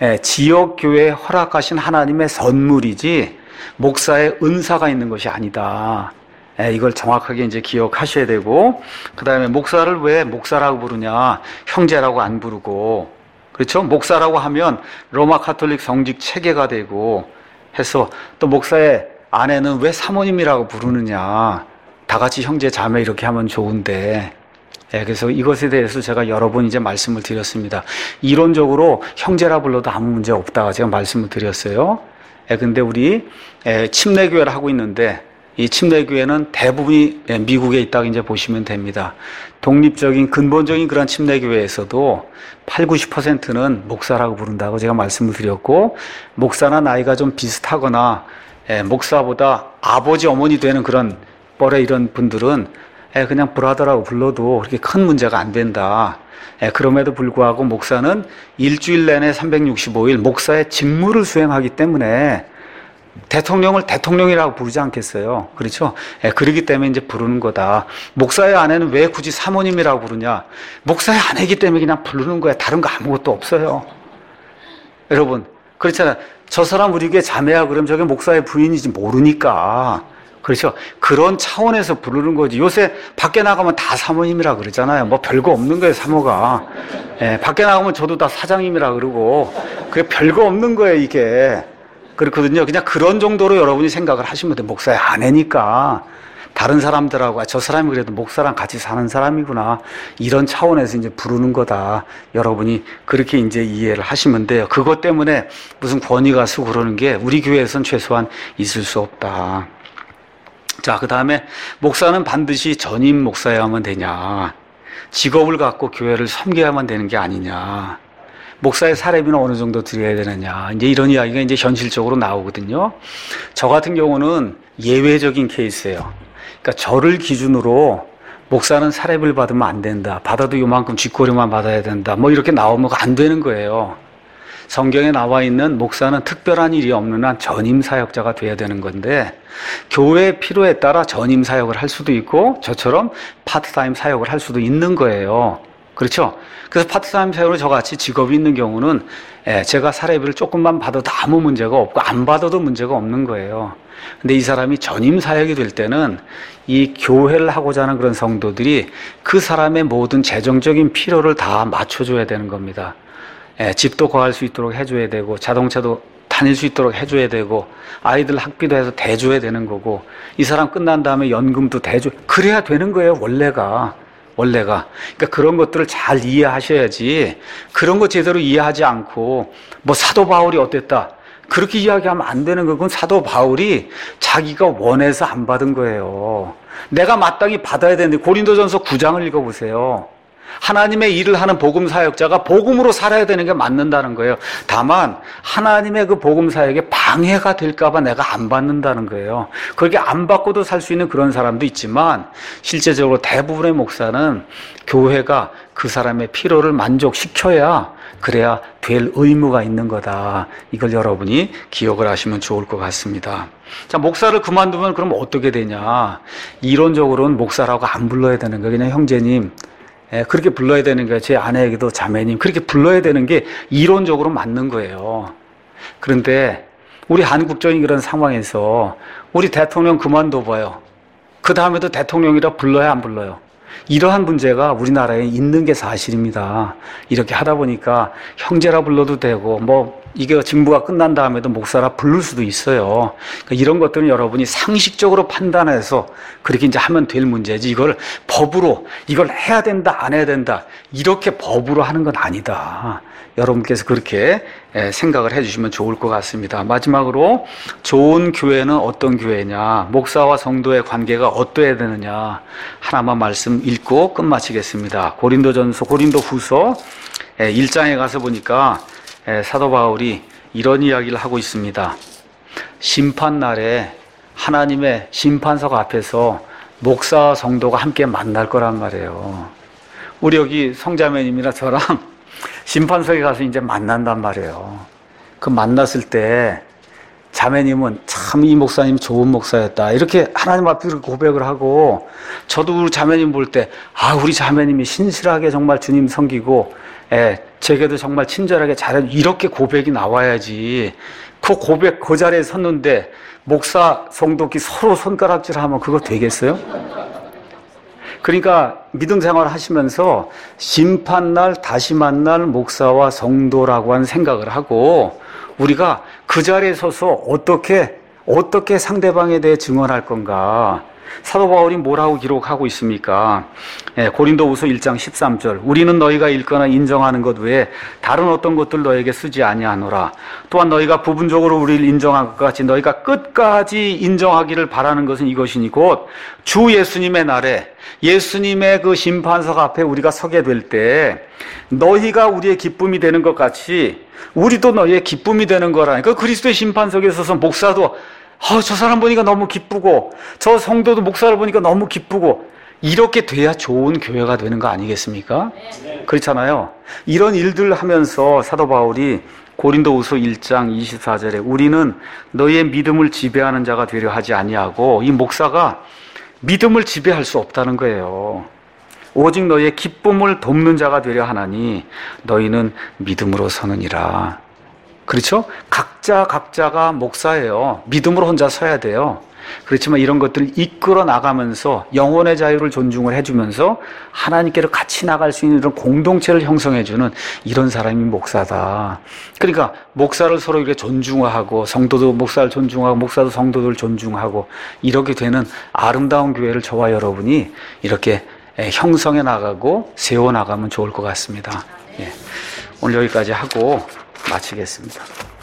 지역교회에 허락하신 하나님의 선물이지 목사의 은사가 있는 것이 아니다. 이걸 정확하게 이제 기억하셔야 되고, 그 다음에 목사를 왜 목사라고 부르냐? 형제라고 안 부르고, 그렇죠? 목사라고 하면 로마 가톨릭 성직 체계가 되고 해서 또 목사의 아내는 왜 사모님이라고 부르느냐? 다 같이 형제 자매 이렇게 하면 좋은데. 예, 그래서 이것에 대해서 제가 여러 번 이제 말씀을 드렸습니다. 이론적으로 형제라 불러도 아무 문제 없다 제가 말씀을 드렸어요. 예, 근데 우리 예, 침례교회를 하고 있는데 이 침례교회는 대부분이 예, 미국에 있다고 이제 보시면 됩니다. 독립적인 근본적인 그런 침례교회에서도 팔, 구십 퍼센트는 목사라고 부른다고 제가 말씀을 드렸고 목사나 나이가 좀 비슷하거나 예, 목사보다 아버지 어머니 되는 그런 뻘에 이런 분들은 예, 그냥 브라더라고 불러도 그렇게 큰 문제가 안 된다. 예, 그럼에도 불구하고 목사는 일주일 내내 삼백육십오 일 목사의 직무를 수행하기 때문에 대통령을 대통령이라고 부르지 않겠어요. 그렇죠? 예, 그렇기 때문에 이제 부르는 거다. 목사의 아내는 왜 굳이 사모님이라고 부르냐? 목사의 아내이기 때문에 그냥 부르는 거야. 다른 거 아무것도 없어요. 여러분, 그렇잖아요. 저 사람 우리 교회 자매야 그러면 저게 목사의 부인이지 모르니까. 그렇죠? 그런 차원에서 부르는 거지. 요새 밖에 나가면 다 사모님이라 그러잖아요. 뭐 별거 없는 거예요, 사모가. 예, 밖에 나가면 저도 다 사장님이라 그러고. 그게 별거 없는 거예요, 이게. 그렇거든요. 그냥 그런 정도로 여러분이 생각을 하시면 돼요. 목사의 아내니까. 다른 사람들하고, 아, 저 사람이 그래도 목사랑 같이 사는 사람이구나. 이런 차원에서 이제 부르는 거다. 여러분이 그렇게 이제 이해를 하시면 돼요. 그것 때문에 무슨 권위가 쓰고 그러는 게 우리 교회에선 최소한 있을 수 없다. 자, 그 다음에 목사는 반드시 전임 목사여야만 되냐. 직업을 갖고 교회를 섬겨야만 되는 게 아니냐. 목사의 사례비는 어느 정도 드려야 되느냐. 이제 이런 이야기가 이제 현실적으로 나오거든요. 저 같은 경우는 예외적인 케이스예요. 그러니까 저를 기준으로 목사는 사례비를 받으면 안 된다. 받아도 요만큼 쥐꼬리만 받아야 된다. 뭐 이렇게 나오면 안 되는 거예요. 성경에 나와 있는 목사는 특별한 일이 없는 한 전임 사역자가 돼야 되는 건데 교회의 필요에 따라 전임 사역을 할 수도 있고 저처럼 파트타임 사역을 할 수도 있는 거예요. 그렇죠? 그래서 파트타임 사역으로 저같이 직업이 있는 경우는 제가 사례비를 조금만 받아도 아무 문제가 없고 안 받아도 문제가 없는 거예요. 근데 이 사람이 전임 사역이 될 때는 이 교회를 하고자 하는 그런 성도들이 그 사람의 모든 재정적인 필요를 다 맞춰줘야 되는 겁니다. 예, 집도 거할 수 있도록 해줘야 되고 자동차도 다닐 수 있도록 해줘야 되고 아이들 학비도 해서 대줘야 되는 거고 이 사람 끝난 다음에 연금도 대줘 그래야 되는 거예요. 원래가 원래가 그러니까 그런 것들을 잘 이해하셔야지 그런 거 제대로 이해하지 않고 뭐 사도 바울이 어땠다 그렇게 이야기하면 안 되는 거. 그건 사도 바울이 자기가 원해서 안 받은 거예요. 내가 마땅히 받아야 되는데 고린도전서 구 장을 읽어보세요. 하나님의 일을 하는 복음 사역자가 복음으로 살아야 되는 게 맞는다는 거예요. 다만 하나님의 그 복음 사역에 방해가 될까 봐 내가 안 받는다는 거예요. 그렇게 안 받고도 살 수 있는 그런 사람도 있지만 실제적으로 대부분의 목사는 교회가 그 사람의 필요를 만족시켜야 그래야 될 의무가 있는 거다. 이걸 여러분이 기억을 하시면 좋을 것 같습니다. 자, 목사를 그만두면 그럼 어떻게 되냐. 이론적으로는 목사라고 안 불러야 되는 거예요. 그냥 형제님 예, 그렇게 불러야 되는 거예요. 제 아내에게도 자매님 그렇게 불러야 되는 게 이론적으로 맞는 거예요. 그런데 우리 한국적인 그런 상황에서 우리 대통령 그만둬봐요. 그 다음에도 대통령이라 불러야 안 불러요? 이러한 문제가 우리나라에 있는 게 사실입니다. 이렇게 하다 보니까 형제라 불러도 되고 뭐 이게 직무가 끝난 다음에도 목사라 부를 수도 있어요. 그러니까 이런 것들은 여러분이 상식적으로 판단해서 그렇게 이제 하면 될 문제지 이걸 법으로 이걸 해야 된다 안 해야 된다 이렇게 법으로 하는 건 아니다. 여러분께서 그렇게 생각을 해주시면 좋을 것 같습니다. 마지막으로 좋은 교회는 어떤 교회냐, 목사와 성도의 관계가 어떠해야 되느냐 하나만 말씀 읽고 끝마치겠습니다. 고린도전서, 고린도후서 일 장에 가서 보니까 사도 바울이 이런 이야기를 하고 있습니다. 심판날에 하나님의 심판석 앞에서 목사와 성도가 함께 만날 거란 말이에요. 우리 여기 성자매님이나 저랑 심판석에 가서 이제 만난단 말이에요. 그 만났을 때 자매님은 참 이 목사님 좋은 목사였다 이렇게 하나님 앞에 고백을 하고 저도 우리 자매님 볼 때 아 우리 자매님이 신실하게 정말 주님 섬기고 예, 제게도 정말 친절하게 잘해 이렇게 고백이 나와야지. 그 고백 그 자리에 섰는데 목사 성도끼리 서로 손가락질하면 그거 되겠어요? 그러니까 믿음 생활을 하시면서 심판날 다시 만날 목사와 성도라고 하는 생각을 하고 우리가 그 자리에 서서 어떻게 어떻게 상대방에 대해 증언할 건가. 사도 바울이 뭐라고 기록하고 있습니까? 예, 고린도후서 일 장 십삼 절 우리는 너희가 읽거나 인정하는 것 외에 다른 어떤 것들 너에게 쓰지 아니하노라. 또한 너희가 부분적으로 우리를 인정한 것 같이 너희가 끝까지 인정하기를 바라는 것은 이것이니 곧 주 예수님의 날에 예수님의 그 심판석 앞에 우리가 서게 될 때 너희가 우리의 기쁨이 되는 것 같이 우리도 너희의 기쁨이 되는 거라니까. 그리스도의 심판석에 서서 목사도 아, 저 사람 보니까 너무 기쁘고, 저 성도도 목사를 보니까 너무 기쁘고, 이렇게 돼야 좋은 교회가 되는 거 아니겠습니까? 네. 그렇잖아요. 이런 일들 하면서 사도 바울이 고린도후서 일 장 이십사 절에 우리는 너희의 믿음을 지배하는 자가 되려 하지 아니하고, 이 목사가 믿음을 지배할 수 없다는 거예요. 오직 너희의 기쁨을 돕는 자가 되려 하나니 너희는 믿음으로 서느니라. 그렇죠? 각자 각자가 목사예요. 믿음으로 혼자 서야 돼요. 그렇지만 이런 것들을 이끌어 나가면서 영혼의 자유를 존중을 해주면서 하나님께로 같이 나갈 수 있는 이런 공동체를 형성해주는 이런 사람이 목사다. 그러니까 목사를 서로 이렇게 존중하고, 성도도 목사를 존중하고, 목사도 성도들 존중하고, 이렇게 되는 아름다운 교회를 저와 여러분이 이렇게 형성해 나가고 세워 나가면 좋을 것 같습니다. 예. 오늘 여기까지 하고 마치겠습니다.